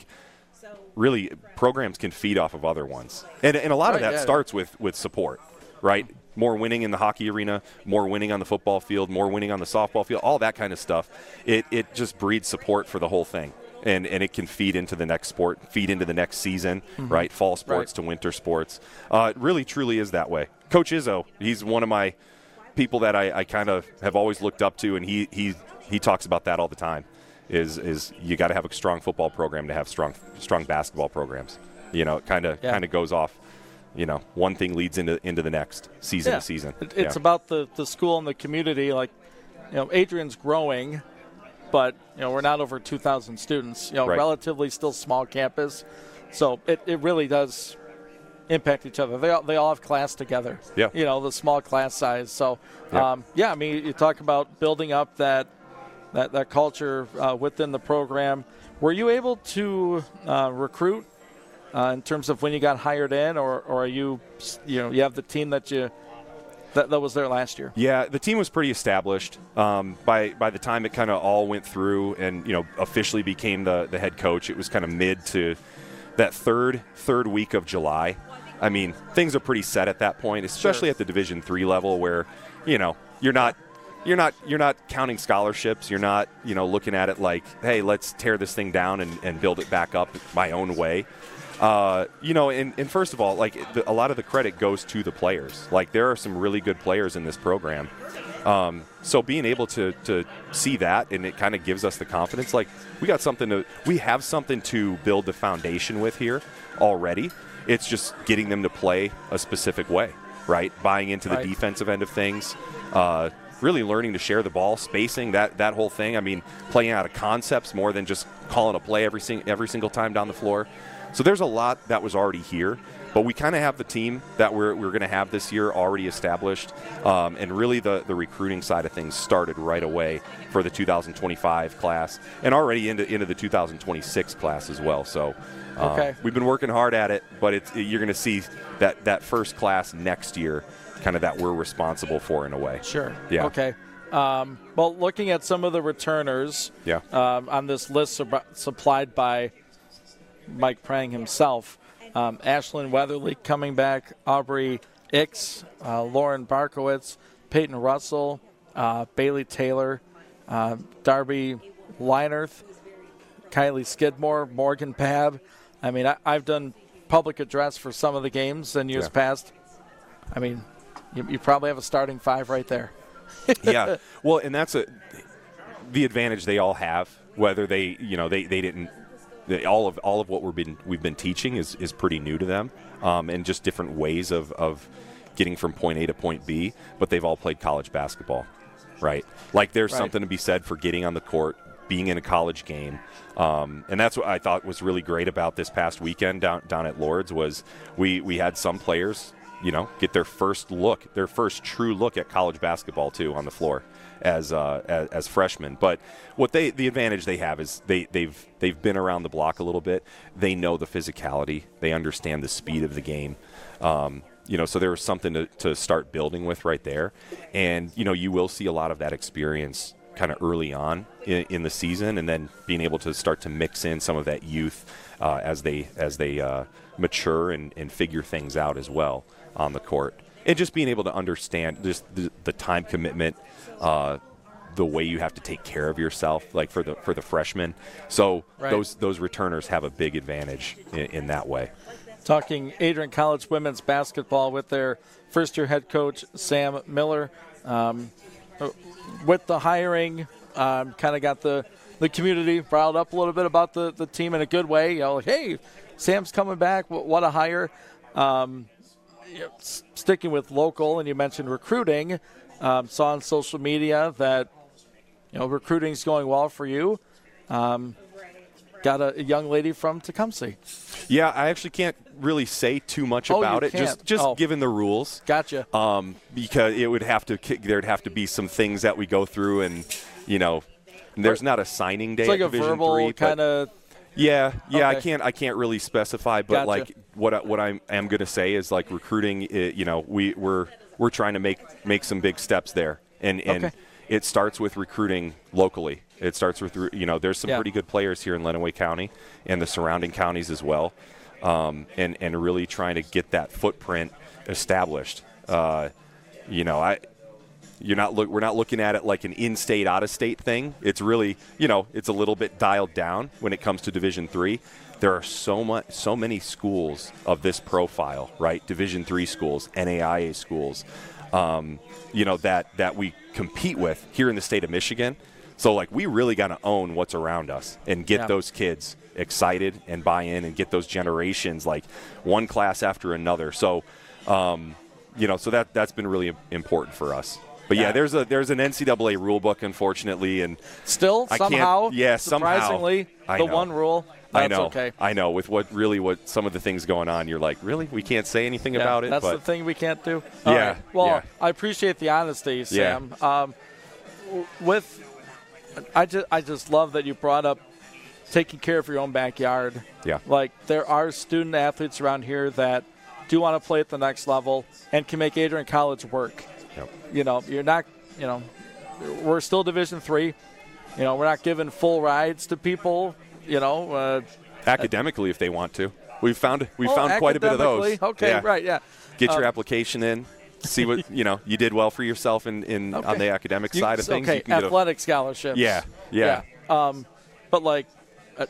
really programs can feed off of other ones, and and a lot right, of that yeah. starts with with support, right? More winning in the hockey arena, more winning on the football field, more winning on the softball field, all that kind of stuff. It it just breeds support for the whole thing. And, and it can feed into the next sport, feed into the next season, mm-hmm. right? Fall sports right. to winter sports. Uh, it really, truly is that way. Coach Izzo, he's one of my people that I, I kind of have always looked up to, and he he he talks about that all the time. Is is you got to have a strong football program to have strong strong basketball programs. You know, it kind of yeah. kind of goes off. You know, one thing leads into into the next, season yeah. to season. It's yeah. about the the school and the community. Like, you know, Adrian's growing. But, you know, we're not over two thousand students, you know, right. relatively still small campus. So it, it really does impact each other. They all, they all have class together, yeah. you know, the small class size. So, yeah, um, yeah I mean, you talk about building up that that, that culture uh, within the program. Were you able to uh, recruit uh, in terms of when you got hired in, or, or are you, you know, you have the team that you – That, that was there last year? Yeah, the team was pretty established. Um, by by the time it kind of all went through and, you know, officially became the, the head coach, it was kind of mid to that third third week of July. I mean, things are pretty set at that point, especially sure. at the Division three level where, you know, you're not you're not you're not counting scholarships. You're not, you know, looking at it like, hey, let's tear this thing down and, and build it back up my own way. Uh, you know, and, and first of all, like the, a lot of the credit goes to the players. Like there are some really good players in this program. Um, so being able to, to see that, and it kind of gives us the confidence, like we got something to, we have something to build the foundation with here already. It's just getting them to play a specific way, right? Buying into the right. defensive end of things, uh, really learning to share the ball, spacing, that, that whole thing. I mean, playing out of concepts more than just calling a play every, sing- every single time down the floor. So there's a lot that was already here, but we kind of have the team that we're, we're going to have this year already established, um, and really the, the recruiting side of things started right away for the two thousand twenty-five class and already into, into the two thousand twenty-six class as well. So um, okay. we've been working hard at it, but it's, you're going to see that, that first class next year kind of that we're responsible for in a way. Sure. Yeah. Okay. Um, well, looking at some of the returners yeah. um, on this list sub- supplied by Mike Prang himself, um, Ashlyn Weatherly coming back, Aubrey Ix, uh, Lauren Barkowitz, Peyton Russell, uh, Bailey Taylor, uh, Darby Leinerth, Kylie Skidmore, Morgan Pab. I mean, I, I've done public address for some of the games in years yeah. past. I mean, you, you probably have a starting five right there. yeah. Well, and that's a the advantage they all have, whether they, you know, they, they didn't, they, all of all of what we've been we've been teaching is, is pretty new to them, um, and just different ways of, of getting from point A to point B, but they've all played college basketball, right? Like there's right. something to be said for getting on the court, being in a college game. Um, and that's what I thought was really great about this past weekend down down at Lourdes was we, we had some players, you know, get their first look, their first true look at college basketball too on the floor as uh, as, as freshmen. But what they the advantage they have is they they've they've been around the block a little bit. They know the physicality. They understand the speed of the game. Um, you know, so there was something to, to start building with right there. And you know, you will see a lot of that experience kind of early on in, in the season, and then being able to start to mix in some of that youth uh, as they as they uh, mature and, and figure things out as well on the court. and just being able to understand just the, the time commitment, uh, the way you have to take care of yourself, like for the for the freshmen. So Right. those those returners have a big advantage in, in that way. Talking Adrian College women's basketball with their first-year head coach, Sam Miller. Um, with the hiring, um, kind of got the, the community riled up a little bit about the, the team in a good way. You know, like, hey, Sam's coming back. What, what a hire. Um, you know, s- sticking with local, and you mentioned recruiting. Um, saw on social media that, you know, recruiting's going well for you. Um, got a, a young lady from Tecumseh. Yeah, I actually can't really say too much Oh, about you it, just can't. just Oh. given the rules. Gotcha. Um, because it would have to there'd have to be some things that we go through, and you know, there's not a signing day. It's like at a Division verbal three, but- kind of. Yeah, yeah, I Okay. can't I can't really specify, but Gotcha. like what I, what I am going to say is like recruiting. It, you know, we we're we're trying to make make some big steps there, and and Okay. it starts with recruiting locally. It starts with you know, there's some Yeah. pretty good players here in Lenawee County and the surrounding counties as well, um, and and really trying to get that footprint established. Uh, you know, I. You're not look. We're not looking at it like an in-state, out-of-state thing. It's really, you know, it's a little bit dialed down when it comes to Division Three. There are so much, so many schools of this profile, right? Division Three schools, N A I A schools, um, you know, that that we compete with here in the state of Michigan. So, like, we really got to own what's around us and get Yeah. those kids excited and buy in and get those generations, like one class after another. So, um, you know, so that that's been really important for us. But yeah, Yeah. there's a there's an N C double A rule book, unfortunately, and Still, I can't- somehow, yeah, somehow. surprisingly, I the know. one rule, that's I know, okay. I know. With what really what some of the things going on, you're like, really, we can't say anything Yeah, about it. That's but the thing we can't do. All Yeah, right. Well, yeah. I appreciate the honesty, Yeah. Sam. Um, w- with, I just I just love that you brought up taking care of your own backyard. Yeah. Like there are student athletes around here that do want to play at the next level and can make Adrian College work. Yep. You know, you're not. You know, we're still Division Three. You know, we're not giving full rides to people. You know, uh, academically, if they want to, we've found we oh, found quite a bit of those. academically, Okay, Yeah. right, yeah. Get your Um, application in. See what you know. You did well for yourself in, in Okay. on the academic You- side of things. Okay, You can get a- athletic scholarships. Yeah, yeah. Yeah. Um, but like, uh,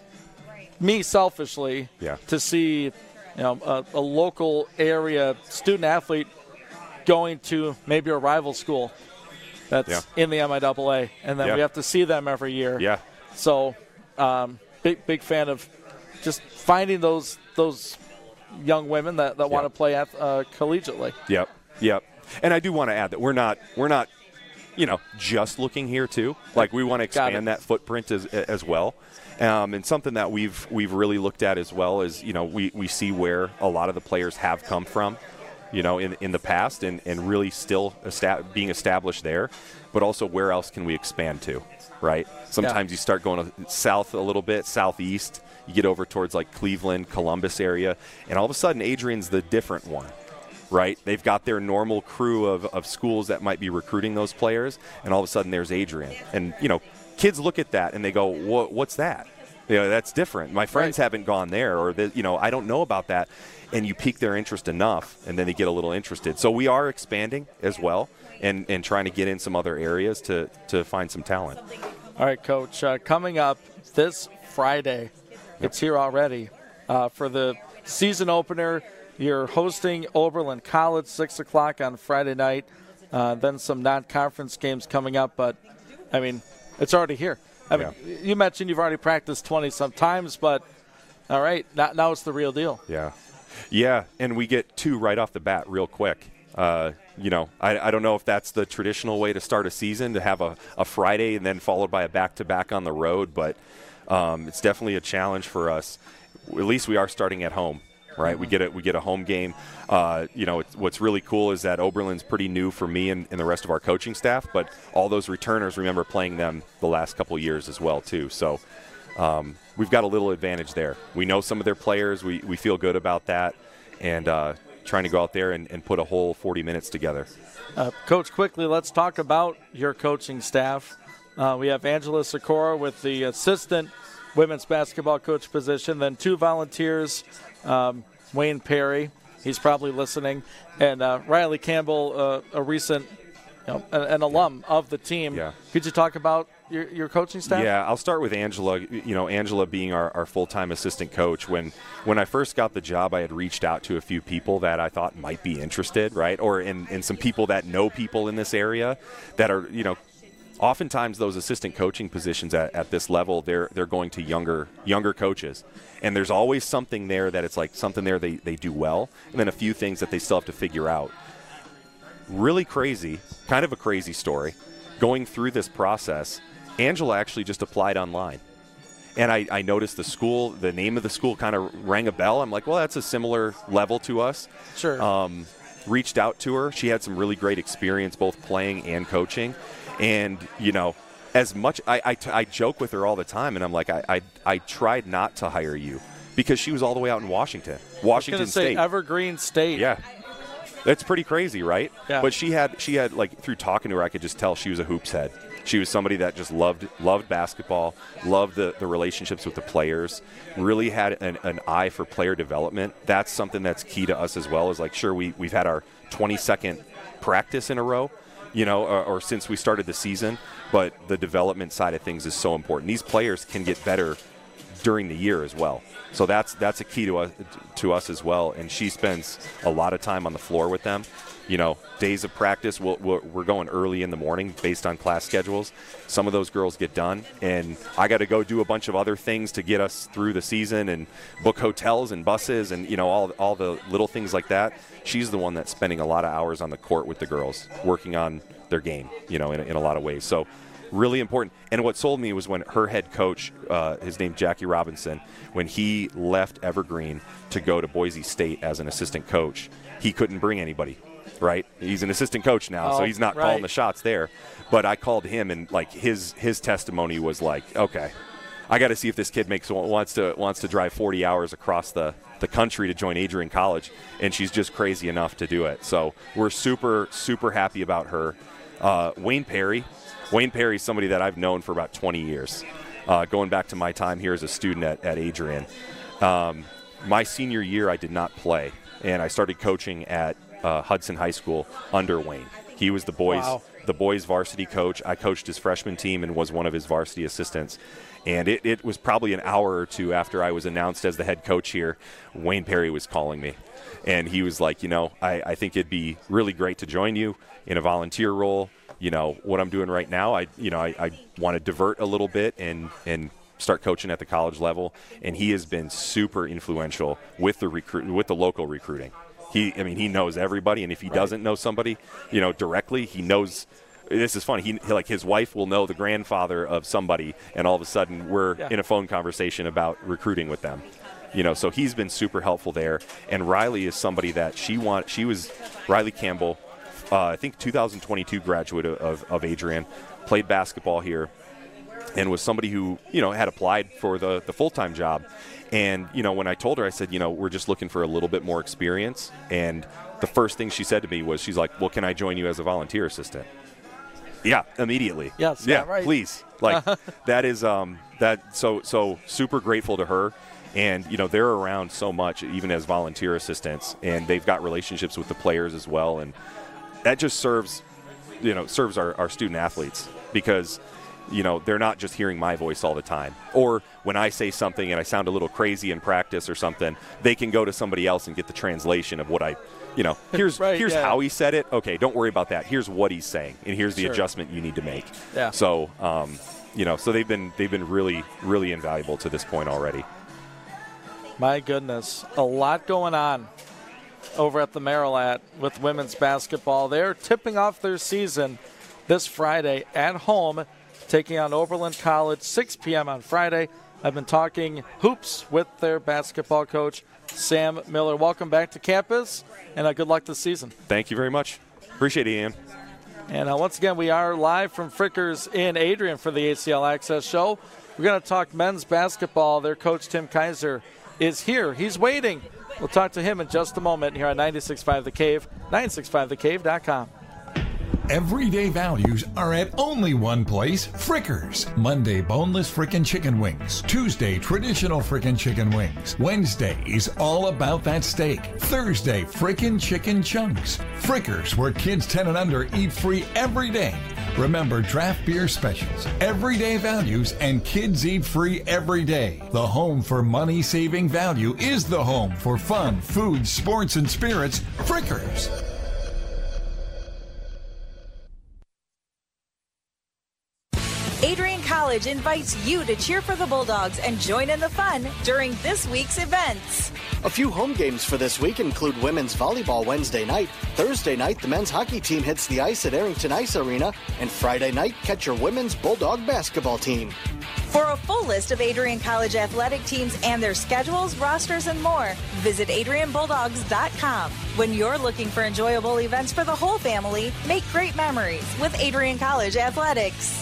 me selfishly, Yeah. to see, you know, a, a local area student athlete going to maybe a rival school that's Yeah. in the M I A A, and then Yeah. we have to see them every year. Yeah. So, um, big big fan of just finding those those young women that, that want to play at, uh, collegiately. Yep, yep. And I do want to add that we're not we're not, you know, just looking here too. Like we want to Got it. expand that footprint as as well. Um, and something that we've we've really looked at as well is, you know, we, we see where a lot of the players have come from, you know, in in the past, and, and really still esta- being established there, but also where else can we expand to, right? Sometimes you start going south a little bit, southeast. You get over towards like Cleveland, Columbus area, and all of a sudden Adrian's the different one, right? They've got their normal crew of, of schools that might be recruiting those players, and all of a sudden there's Adrian. And, you know, kids look at that and they go, what, what's that? You know, that's different. My friends Right. haven't gone there, or, the, you know, I don't know about that. And you pique their interest enough, and then they get a little interested. So we are expanding as well and, and trying to get in some other areas to, to find some talent. All right, Coach. Uh, coming up this Friday, it's here already uh, for the season opener. You're hosting Oberlin College, six o'clock on Friday night. Uh, then some non-conference games coming up, but, I mean, it's already here. I mean, you mentioned you've already practiced twenty-some times, but, all right, now, now it's the real deal. Yeah. Yeah, and we get two right off the bat real quick. Uh, you know, I, I don't know if that's the traditional way to start a season, to have a, a Friday and then followed by a back-to-back on the road, but um, it's definitely a challenge for us. At least we are starting at home, right? We get a, we get a home game. Uh, you know, it's, what's really cool is that Oberlin's pretty new for me and, and the rest of our coaching staff, but all those returners remember playing them the last couple of years as well, too. So um, we've got a little advantage there. We know some of their players. We, we feel good about that, and uh, trying to go out there and, and put a whole forty minutes together. Uh, Coach, quickly, let's talk about your coaching staff. Uh, we have Angela Sikora with the assistant women's basketball coach position, then two volunteers, um, Wayne Perry He's probably listening. And uh, Riley Campbell, uh, a recent, you know, an, an alum of the team. Yeah. Could you talk about your, your coaching staff? Yeah, I'll start with Angela. You know, Angela being our, our full-time assistant coach. When when I first got the job, I had reached out to a few people that I thought might be interested, right? Or in, in some people that know people in this area that are, you know, oftentimes those assistant coaching positions at, at this level, they're they're going to younger younger coaches. And there's always something there that it's like something there they, they do well, and then a few things that they still have to figure out. Really crazy, kind of a crazy story. Going through this process, Angela actually just applied online. And I, I noticed the school, the name of the school kind of rang a bell. I'm like, well, that's a similar level to us. Sure. Um, reached out to her. She had some really great experience both playing and coaching. And, you know, as much I, I, I joke with her all the time, and I'm like, I, I I tried not to hire you because she was all the way out in Washington, Washington I was gonna say State, Evergreen State. Yeah, that's pretty crazy, right? Yeah. But she had she had like through talking to her, I could just tell she was a hoops head. She was somebody that just loved loved basketball, loved the, the relationships with the players, really had an, an eye for player development. That's something that's key to us as well. Is like, sure, we we've had our twenty-second practice in a row, you know, or, or since we started the season, but the development side of things is so important. These players can get better during the year as well. So that's that's a key to us to us as well. And she spends a lot of time on the floor with them. You know, days of practice, we'll, we'll, we're going early in the morning based on class schedules. Some of those girls get done, and I got to go do a bunch of other things to get us through the season and book hotels and buses and, you know, all all the little things like that. She's the one that's spending a lot of hours on the court with the girls, working on their game, you know, in, in a lot of ways. So really important. And what sold me was when her head coach, uh, his name Jackie Robinson, when he left Evergreen to go to Boise State as an assistant coach, he couldn't bring anybody. Right, he's an assistant coach now, oh, so he's not right. calling the shots there. But I called him, and like his his testimony was like, okay, I got to see if this kid makes wants to wants to drive forty hours across the, the country to join Adrian College, and she's just crazy enough to do it. So we're super super happy about her. Uh, Wayne Perry, Wayne Perry is somebody that I've known for about twenty years, uh, going back to my time here as a student at, at Adrian. Um, my senior year, I did not play, and I started coaching at Uh, Hudson High School under Wayne. He was the boys Wow. the boys varsity coach. I coached his freshman team and was one of his varsity assistants. And it, it was probably an hour or two after I was announced as the head coach here, Wayne Perry was calling me. And he was like, you know, I, I think it'd be really great to join you in a volunteer role. You know, what I'm doing right now, I you know, I, I want to divert a little bit and and start coaching at the college level. And he has been super influential with the recruit with the local recruiting. He, I mean, he knows everybody, and if he right. doesn't know somebody, you know, directly, he knows. This is funny. He, like his wife will know the grandfather of somebody, and all of a sudden we're yeah. in a phone conversation about recruiting with them. You know, so he's been super helpful there. And Riley is somebody that she want. She was Riley Campbell, uh, I think two thousand twenty-two graduate of, of Adrian, played basketball here, and was somebody who, you know, had applied for the the full time job. And, you know, when I told her, I said, you know, we're just looking for a little bit more experience. And the first thing she said to me was, she's like, well, can I join you as a volunteer assistant? Yeah, immediately. Yes, yeah, yeah, right. please. Like, that is, um, that, so, so super grateful to her. And, you know, they're around so much, even as volunteer assistants, and they've got relationships with the players as well. And that just serves, you know, serves our, our student athletes, because you know, they're not just hearing my voice all the time. Or when I say something and I sound a little crazy in practice or something, they can go to somebody else and get the translation of what I, you know, here's right, here's yeah. how he said it. Okay, don't worry about that. Here's what he's saying, and here's the Sure. adjustment you need to make. Yeah. So, um, you know, so they've been they've been really really invaluable to this point already. My goodness, a lot going on over at the Marilat with women's basketball. They're tipping off their season this Friday at home, taking on Oberlin College, six p.m. on Friday. I've been talking hoops with their basketball coach, Sam Miller. Welcome back to campus, and uh, good luck this season. Thank you very much. Appreciate it, Ian. And uh, once again, we are live from Frickers in Adrian for the A C L Access Show. We're going to talk men's basketball. Their coach, Tim Kaiser, is here. He's waiting. We'll talk to him in just a moment here on ninety-six point five The Cave, nine six five the cave dot com. Everyday values are at only one place, Frickers. Monday, boneless frickin' chicken wings. Tuesday, traditional frickin' chicken wings. Wednesday is all about that steak. Thursday, frickin' chicken chunks. Frickers, where kids ten and under eat free every day. Remember draft beer specials, everyday values, and kids eat free every day. The home for money-saving value is the home for fun, food, sports, and spirits, Frickers. Adrian College invites you to cheer for the Bulldogs and join in the fun during this week's events. A few home games for this week include women's volleyball Wednesday night. Thursday night, the men's hockey team hits the ice at Arrington Ice Arena. And Friday night, catch your women's Bulldog basketball team. For a full list of Adrian College athletic teams and their schedules, rosters, and more, visit adrian bulldogs dot com. When you're looking for enjoyable events for the whole family, make great memories with Adrian College Athletics.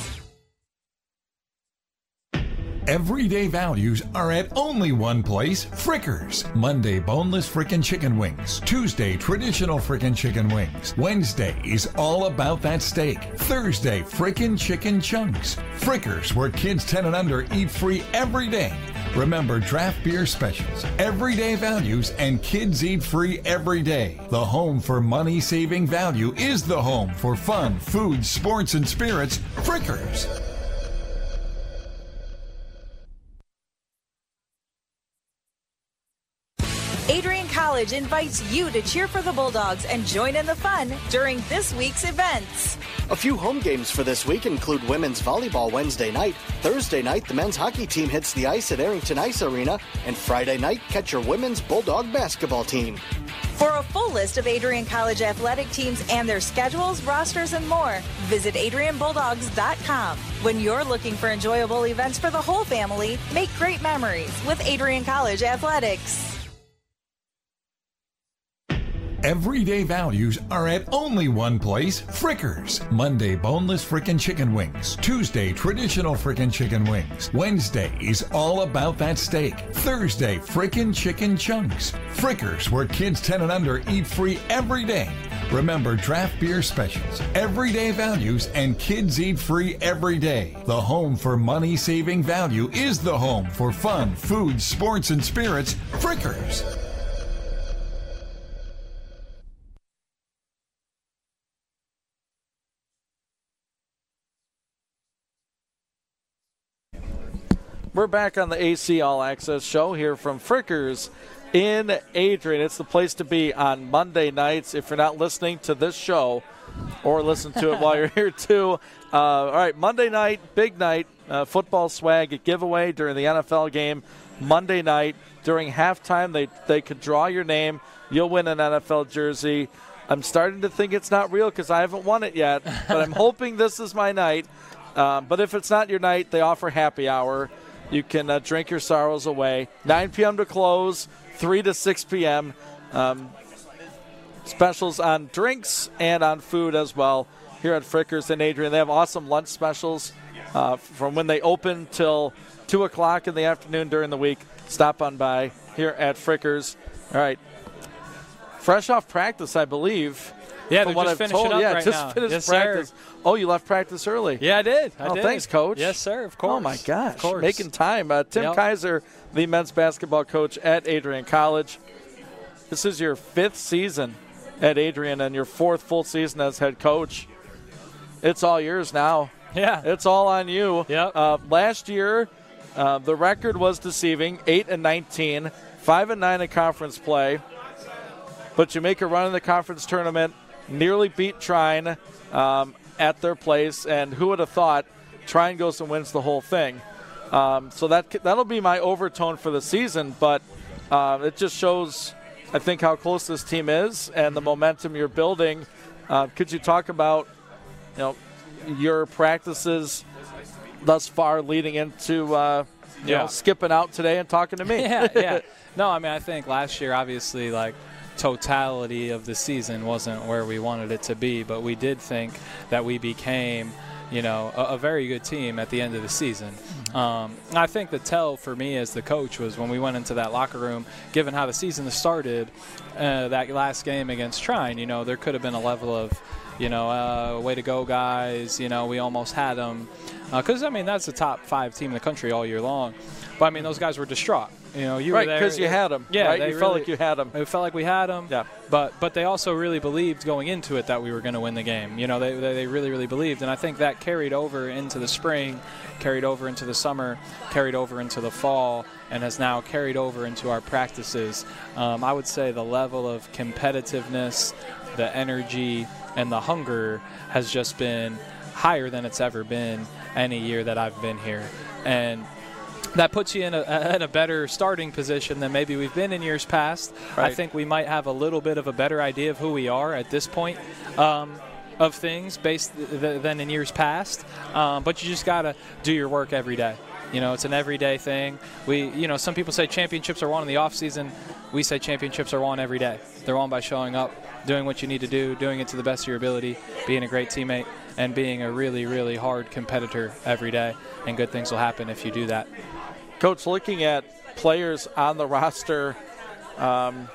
Everyday values are at only one place, Frickers. Monday, boneless frickin' chicken wings. Tuesday, traditional frickin' chicken wings. Wednesday is all about that steak. Thursday, frickin' chicken chunks. Frickers, where kids ten and under eat free every day. Remember draft beer specials, everyday values, and kids eat free every day. The home for money-saving value is the home for fun, food, sports, and spirits, Frickers. Adrian College invites you to cheer for the Bulldogs and join in the fun during this week's events. A few home games for this week include women's volleyball Wednesday night. Thursday night, the men's hockey team hits the ice at Arrington Ice Arena. And Friday night, catch your women's Bulldog basketball team. For a full list of Adrian College athletic teams and their schedules, rosters, and more, visit adrian bulldogs dot com. When you're looking for enjoyable events for the whole family, make great memories with Adrian College Athletics. Everyday values are at only one place, Frickers. Monday, boneless frickin' chicken wings. Tuesday, traditional frickin' chicken wings. Wednesday is all about that steak. Thursday, frickin' chicken chunks. Frickers, where kids ten and under eat free every day. Remember draft beer specials, everyday values, and kids eat free every day. The home for money-saving value is the home for fun, food, sports, and spirits, Frickers. We're back on the A C All Access show here from Frickers in Adrian. It's the place to be on Monday nights if you're not listening to this show or listen to it while you're here too. Uh, all right, Monday night, big night, uh, football swag, a giveaway during the N F L game. Monday night, during halftime, they, they could draw your name. You'll win an N F L jersey. I'm starting to think it's not real because I haven't won it yet, but I'm hoping this is my night. Um, but if it's not your night, they offer happy hour. You can uh, drink your sorrows away. nine p.m. to close, three to six p.m. Um, specials on drinks and on food as well here at Frickers in Adrian. They have awesome lunch specials uh, from when they open till two o'clock in the afternoon during the week. Stop on by here at Frickers. All right. Fresh off practice, I believe. Yeah, they're what just I've finishing told. up yeah, right just now. finished Yes, practice. sir. Oh, you left practice early. Yeah, I did. I oh, did. thanks, Coach. Yes, sir, of course. Oh, my gosh. Of course. Making time. Uh, Tim Yep. Kaiser, the men's basketball coach at Adrian College. This is your fifth season at Adrian and your fourth full season as head coach. It's all yours now. Yeah. It's all on you. Yep. Uh, last year, uh, the record was deceiving, eight and nineteen, five and nine in conference play. But you make a run in the conference tournament, nearly beat Trine um, at their place, and who would have thought Trine goes and wins the whole thing. Um, so that, that'll be my overtone for the season, but uh, it just shows, I think, how close this team is and the momentum you're building. Uh, could you talk about, you know, your practices thus far leading into uh, you Yeah. know, skipping out today and talking to me? yeah, yeah. No, I mean, I think last year, obviously, like, totality of the season wasn't where we wanted it to be, but we did think that we became you know, a, a very good team at the end of the season. Um, I think the tell for me as the coach was when we went into that locker room, given how the season started, uh, that last game against Trine, you know, there could have been a level of, you know, uh, way to go, guys. You know, we almost had them. Because, uh, I mean, that's the top five team in the country all year long. But, I mean, those guys were distraught. You know, you right, were there. because you had them. Yeah, right? they you really, felt like you had them. It felt like we had them. Yeah. But but they also really believed going into it that we were going to win the game. You know, they, they they really, really believed. And I think that carried over into the spring, carried over into the summer, carried over into the fall, and has now carried over into our practices. Um, I would say the level of competitiveness, the energy, and the hunger has just been higher than it's ever been any year that I've been here. And that puts you in a, in a better starting position than maybe we've been in years past. Right. I think we might have a little bit of a better idea of who we are at this point um, of things based th- than in years past. Um, but you just got to do your work every day. You know, it's an everyday thing. We, you know, some people say championships are won in the off season. We say championships are won every day. They're won by showing up, doing what you need to do, doing it to the best of your ability, being a great teammate, and being a really, really hard competitor every day. And good things will happen if you do that. Coach, looking at players on the roster, um,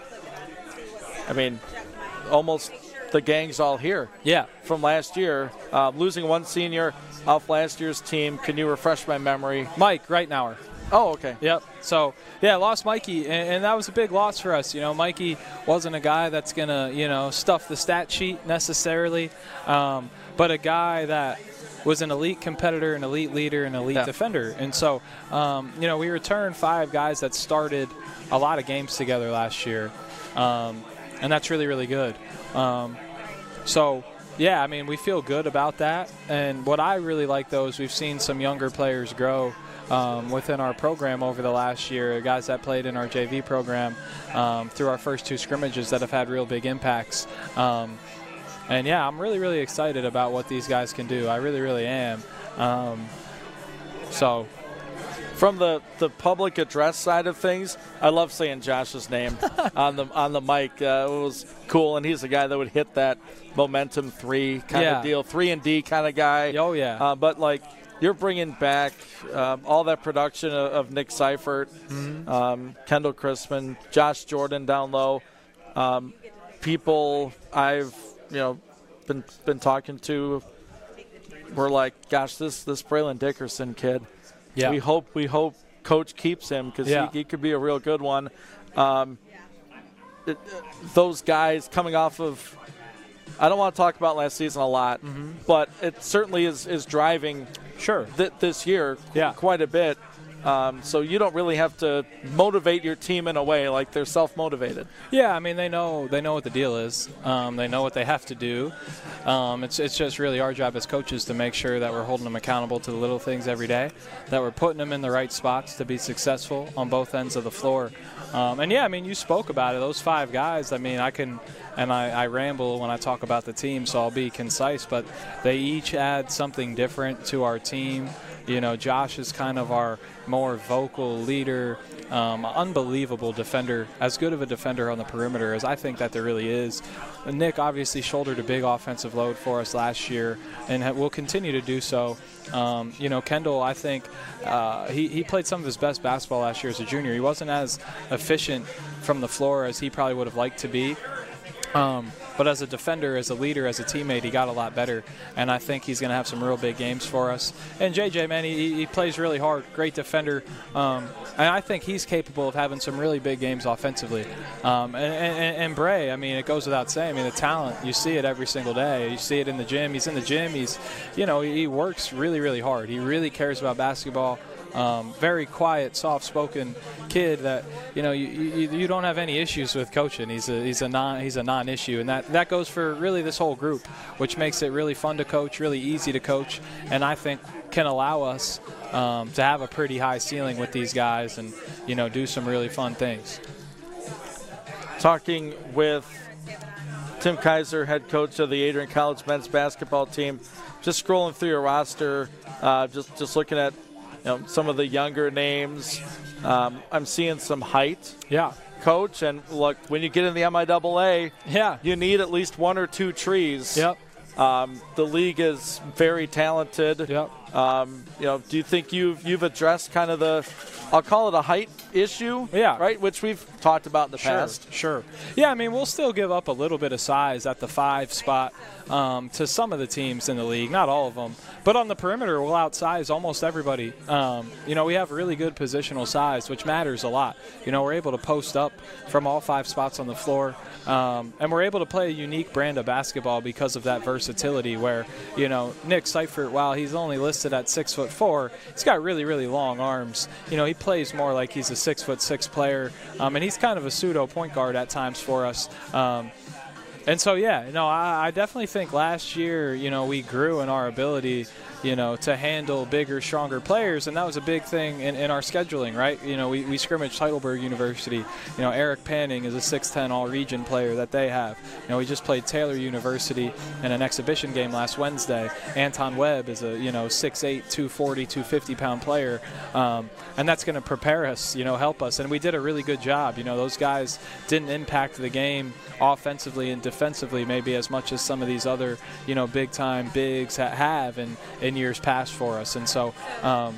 I mean, almost the gang's all here. Yeah. From last year. Uh, losing one senior off last year's team. Can you refresh my memory? Mike Reitnauer. Oh, okay. Yep. So, yeah, lost Mikey, and, and that was a big loss for us. You know, Mikey wasn't a guy that's going to, you know, stuff the stat sheet necessarily, um, but a guy that was an elite competitor, an elite leader, an elite yeah. defender. And so, um, you know, we returned five guys that started a lot of games together last year, um, and that's really, really good. Um, so, yeah, I mean, we feel good about that. And what I really like, though, is we've seen some younger players grow um, within our program over the last year, guys that played in our J V program um, through our first two scrimmages that have had real big impacts. Um, And, yeah, I'm really, really excited about what these guys can do. I really, really am. Um, so, from the, the public address side of things, I love saying Josh's name on the on the mic. Uh, it was cool, and he's the guy that would hit that momentum three kind Yeah. of deal, three and D kind of guy. Oh, yeah. Uh, but, like, you're bringing back um, all that production of, of Nick Seifert, Mm-hmm. um, Kendall Crispin, Josh Jordan down low, um, people I've – you know, been been talking to, we're like, gosh, this this Braylon Dickerson kid, yeah. we hope we hope Coach keeps him because yeah. he, he could be a real good one. Um, it, those guys coming off of, I don't want to talk about last season a lot, mm-hmm. but it certainly is is driving sure th- this year yeah. quite a bit. Um, so you don't really have to motivate your team in a way, like they're self-motivated. Yeah, I mean, they know they know what the deal is. Um, they know what they have to do. Um, it's it's just really our job as coaches to make sure that we're holding them accountable to the little things every day, that we're putting them in the right spots to be successful on both ends of the floor. Um, and, yeah, I mean, you spoke about it. Those five guys, I mean, I can – and I, I ramble when I talk about the team, so I'll be concise, but they each add something different to our team. You know, Josh is kind of our more vocal leader, um, unbelievable defender, as good of a defender on the perimeter as I think that there really is. And Nick obviously shouldered a big offensive load for us last year and ha- will continue to do so. Um, you know, Kendall, I think uh, he, he played some of his best basketball last year as a junior. He wasn't as efficient from the floor as he probably would have liked to be. Um, but as a defender, as a leader, as a teammate, he got a lot better, and I think he's going to have some real big games for us. And J J, man, he, he plays really hard, great defender, um, and I think he's capable of having some really big games offensively. Um, and, and, and Bray, I mean, it goes without saying. I mean, the talent, you see it every single day. You see it in the gym. He's in the gym. He's, you know, he works really, really hard. He really cares about basketball. Um, very quiet, soft-spoken kid that you know you, you you don't have any issues with coaching. He's a he's a non he's a non-issue, and that that goes for really this whole group, which makes it really fun to coach, really easy to coach, and I think can allow us um, to have a pretty high ceiling with these guys and you know do some really fun things. Talking with Tim Kaiser, head coach of the Adrian College men's basketball team, just scrolling through your roster, uh, just just looking at. You know, some of the younger names. Um, I'm seeing some height, yeah, coach. And look, when you get in the M I A A, yeah, you need at least one or two trees. Yep. Um, the league is very talented. Yep. Um, you know, do you think you've you've addressed kind of the, I'll call it a height issue? Yeah. Right, which we've talked about in the Sure, past. Sure. Yeah, I mean, we'll still give up a little bit of size at the five spot um, to some of the teams in the league, not all of them. But on the perimeter, we'll outsize almost everybody. Um, you know, we have really good positional size, which matters a lot. You know, we're able to post up from all five spots on the floor. Um, and we're able to play a unique brand of basketball because of that versatility where, you know, Nick Seifert, while he's only listed at six foot four, he's got really, really long arms. You know, he plays more like he's a six foot six player, um, and he's kind of a pseudo point guard at times for us. Um, and so, yeah, you know, I, I definitely think last year, you know, we grew in our ability, you know, to handle bigger, stronger players, and that was a big thing in, in our scheduling, right? You know, we, we scrimmaged Heidelberg University. You know, Eric Panning is a six ten all-region player that they have. You know, we just played Taylor University in an exhibition game last Wednesday. Anton Webb is a, you know, six eight, two forty, two fifty pound player, um, and that's going to prepare us, you know, help us. And we did a really good job. You know, those guys didn't impact the game offensively and defensively maybe as much as some of these other, you know, big-time bigs ha- have in, in years past for us. And so, um,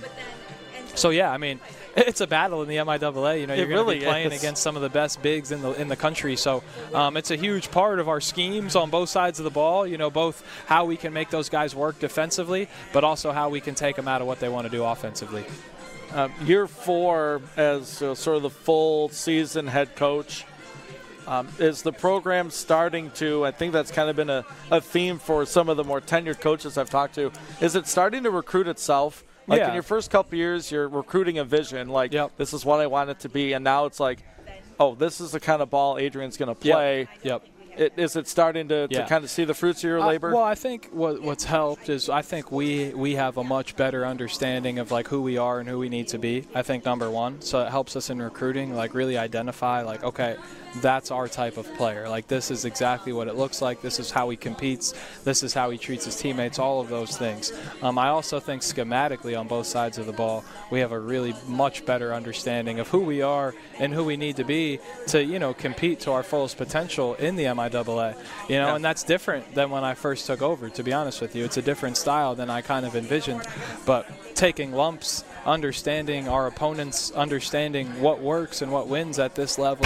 so yeah, I mean, it's a battle in the M I A A. You know, you're going to be playing against some of the best bigs in the in the country. So um, it's a huge part of our schemes on both sides of the ball. You know, both how we can make those guys work defensively, but also how we can take them out of what they want to do offensively. Uh, year four as uh, sort of the full season head coach. Um, is the program starting to, I think that's kind of been a, a theme for some of the more tenured coaches I've talked to, is it starting to recruit itself? Like yeah. in your first couple years, you're recruiting a vision, like yep. this is what I want it to be, and now it's like, oh, this is the kind of ball Adrian's going to play. Yep. yep. It, is it starting to, yeah. to kind of see the fruits of your labor? Uh, well, I think what, what's helped is I think we, we have a much better understanding of, like, who we are and who we need to be, I think, number one. So it helps us in recruiting, like, really identify, like, okay, that's our type of player. Like, this is exactly what it looks like. This is how he competes. This is how he treats his teammates, all of those things. Um, I also think schematically on both sides of the ball, we have a really much better understanding of who we are and who we need to be to, you know, compete to our fullest potential in the M I A A. You know, yeah. and that's different than when I first took over, to be honest with you. It's a different style than I kind of envisioned. But taking lumps, understanding our opponents, understanding what works and what wins at this level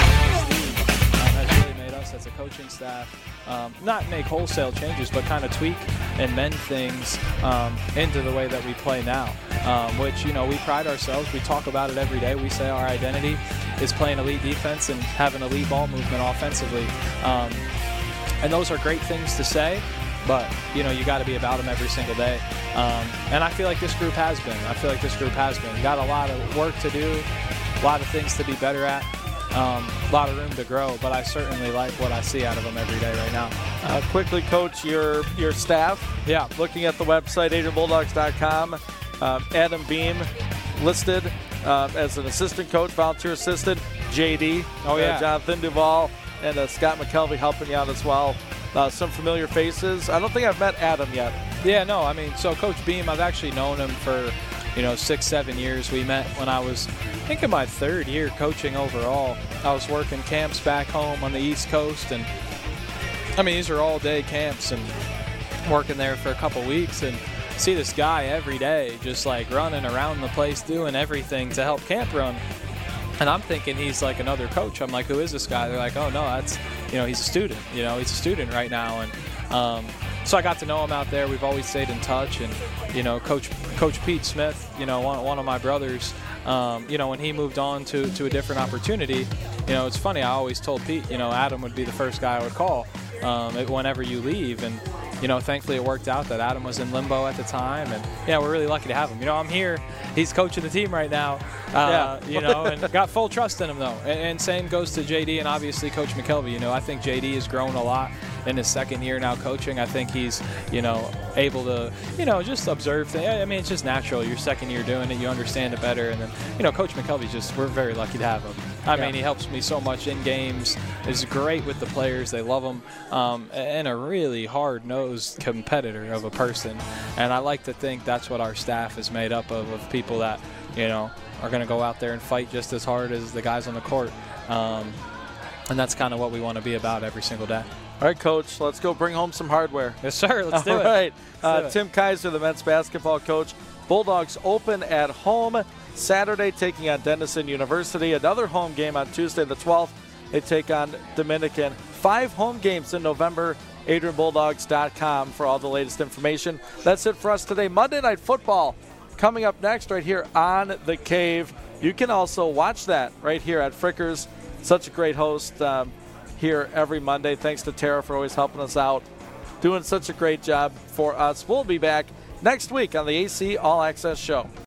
has really made us as a coaching staff um, not make wholesale changes, but kind of tweak and mend things um, into the way that we play now, um, which, you know, we pride ourselves. We talk about it every day. We say our identity is playing elite defense and having elite ball movement offensively. Um, and those are great things to say, but, you know, you got to be about them every single day. Um, and I feel like this group has been. I feel like this group has been. Got a lot of work to do, a lot of things to be better at. Um, a lot of room to grow, but I certainly like what I see out of them every day right now. Uh, quickly, Coach, your your staff. Yeah. Looking at the website, Adrian Bulldogs dot com, uh, Adam Beam listed uh, as an assistant coach, volunteer assistant. J D, oh yeah, uh, Jonathan Duvall, and uh, Scott McKelvey helping you out as well. Uh, some familiar faces. I don't think I've met Adam yet. Yeah, no, I mean, so Coach Beam, I've actually known him for, you know, six, seven years. We met when I was, I think, in my third year coaching overall. I was working camps back home on the East Coast, and I mean, these are all-day camps, and working there for a couple weeks, and see this guy every day just like running around the place doing everything to help camp run. And I'm thinking he's like another coach. I'm like, who is this guy? They're like, oh no, that's, you know, he's a student. You know, he's a student right now. And um, so I got to know him out there. We've always stayed in touch. And, you know, Coach Coach Pete Smith, you know, one, one of my brothers, um, you know, when he moved on to, to a different opportunity, you know, it's funny. I always told Pete, you know, Adam would be the first guy I would call um, whenever you leave. And, you know, thankfully it worked out that Adam was in limbo at the time. And, yeah, we're really lucky to have him. You know, I'm here. He's coaching the team right now, uh, yeah. you know, and got full trust in him, though. And, and same goes to J D and obviously Coach McKelvey. You know, I think J D has grown a lot in his second year now coaching. I think he's, you know, able to, you know, just observe things. I mean, it's just natural. Your second year doing it, you understand it better. And then, you know, Coach McKelvey's just, we're very lucky to have him. I yeah. mean, he helps me so much in games. Is great with the players. They love him. Um, and a really hard-nosed competitor of a person. And I like to think that's what our staff is made up of, of people that, you know, are going to go out there and fight just as hard as the guys on the court. Um, and that's kind of what we want to be about every single day. All right, Coach, let's go bring home some hardware. Yes, sir. Let's do All it. right. Uh, do it. Tim Kaiser, the men's basketball coach. Bulldogs open at home Saturday, taking on Denison University. Another home game on Tuesday the twelfth. They take on Dominican. Five home games in November. Adrian Bulldogs dot com for all the latest information. That's it for us today. Monday Night Football coming up next right here on The Cave. You can also watch that right here at Frickers. Such a great host um, here every Monday. Thanks to Tara for always helping us out. Doing such a great job for us. We'll be back next week on the A C All Access Show.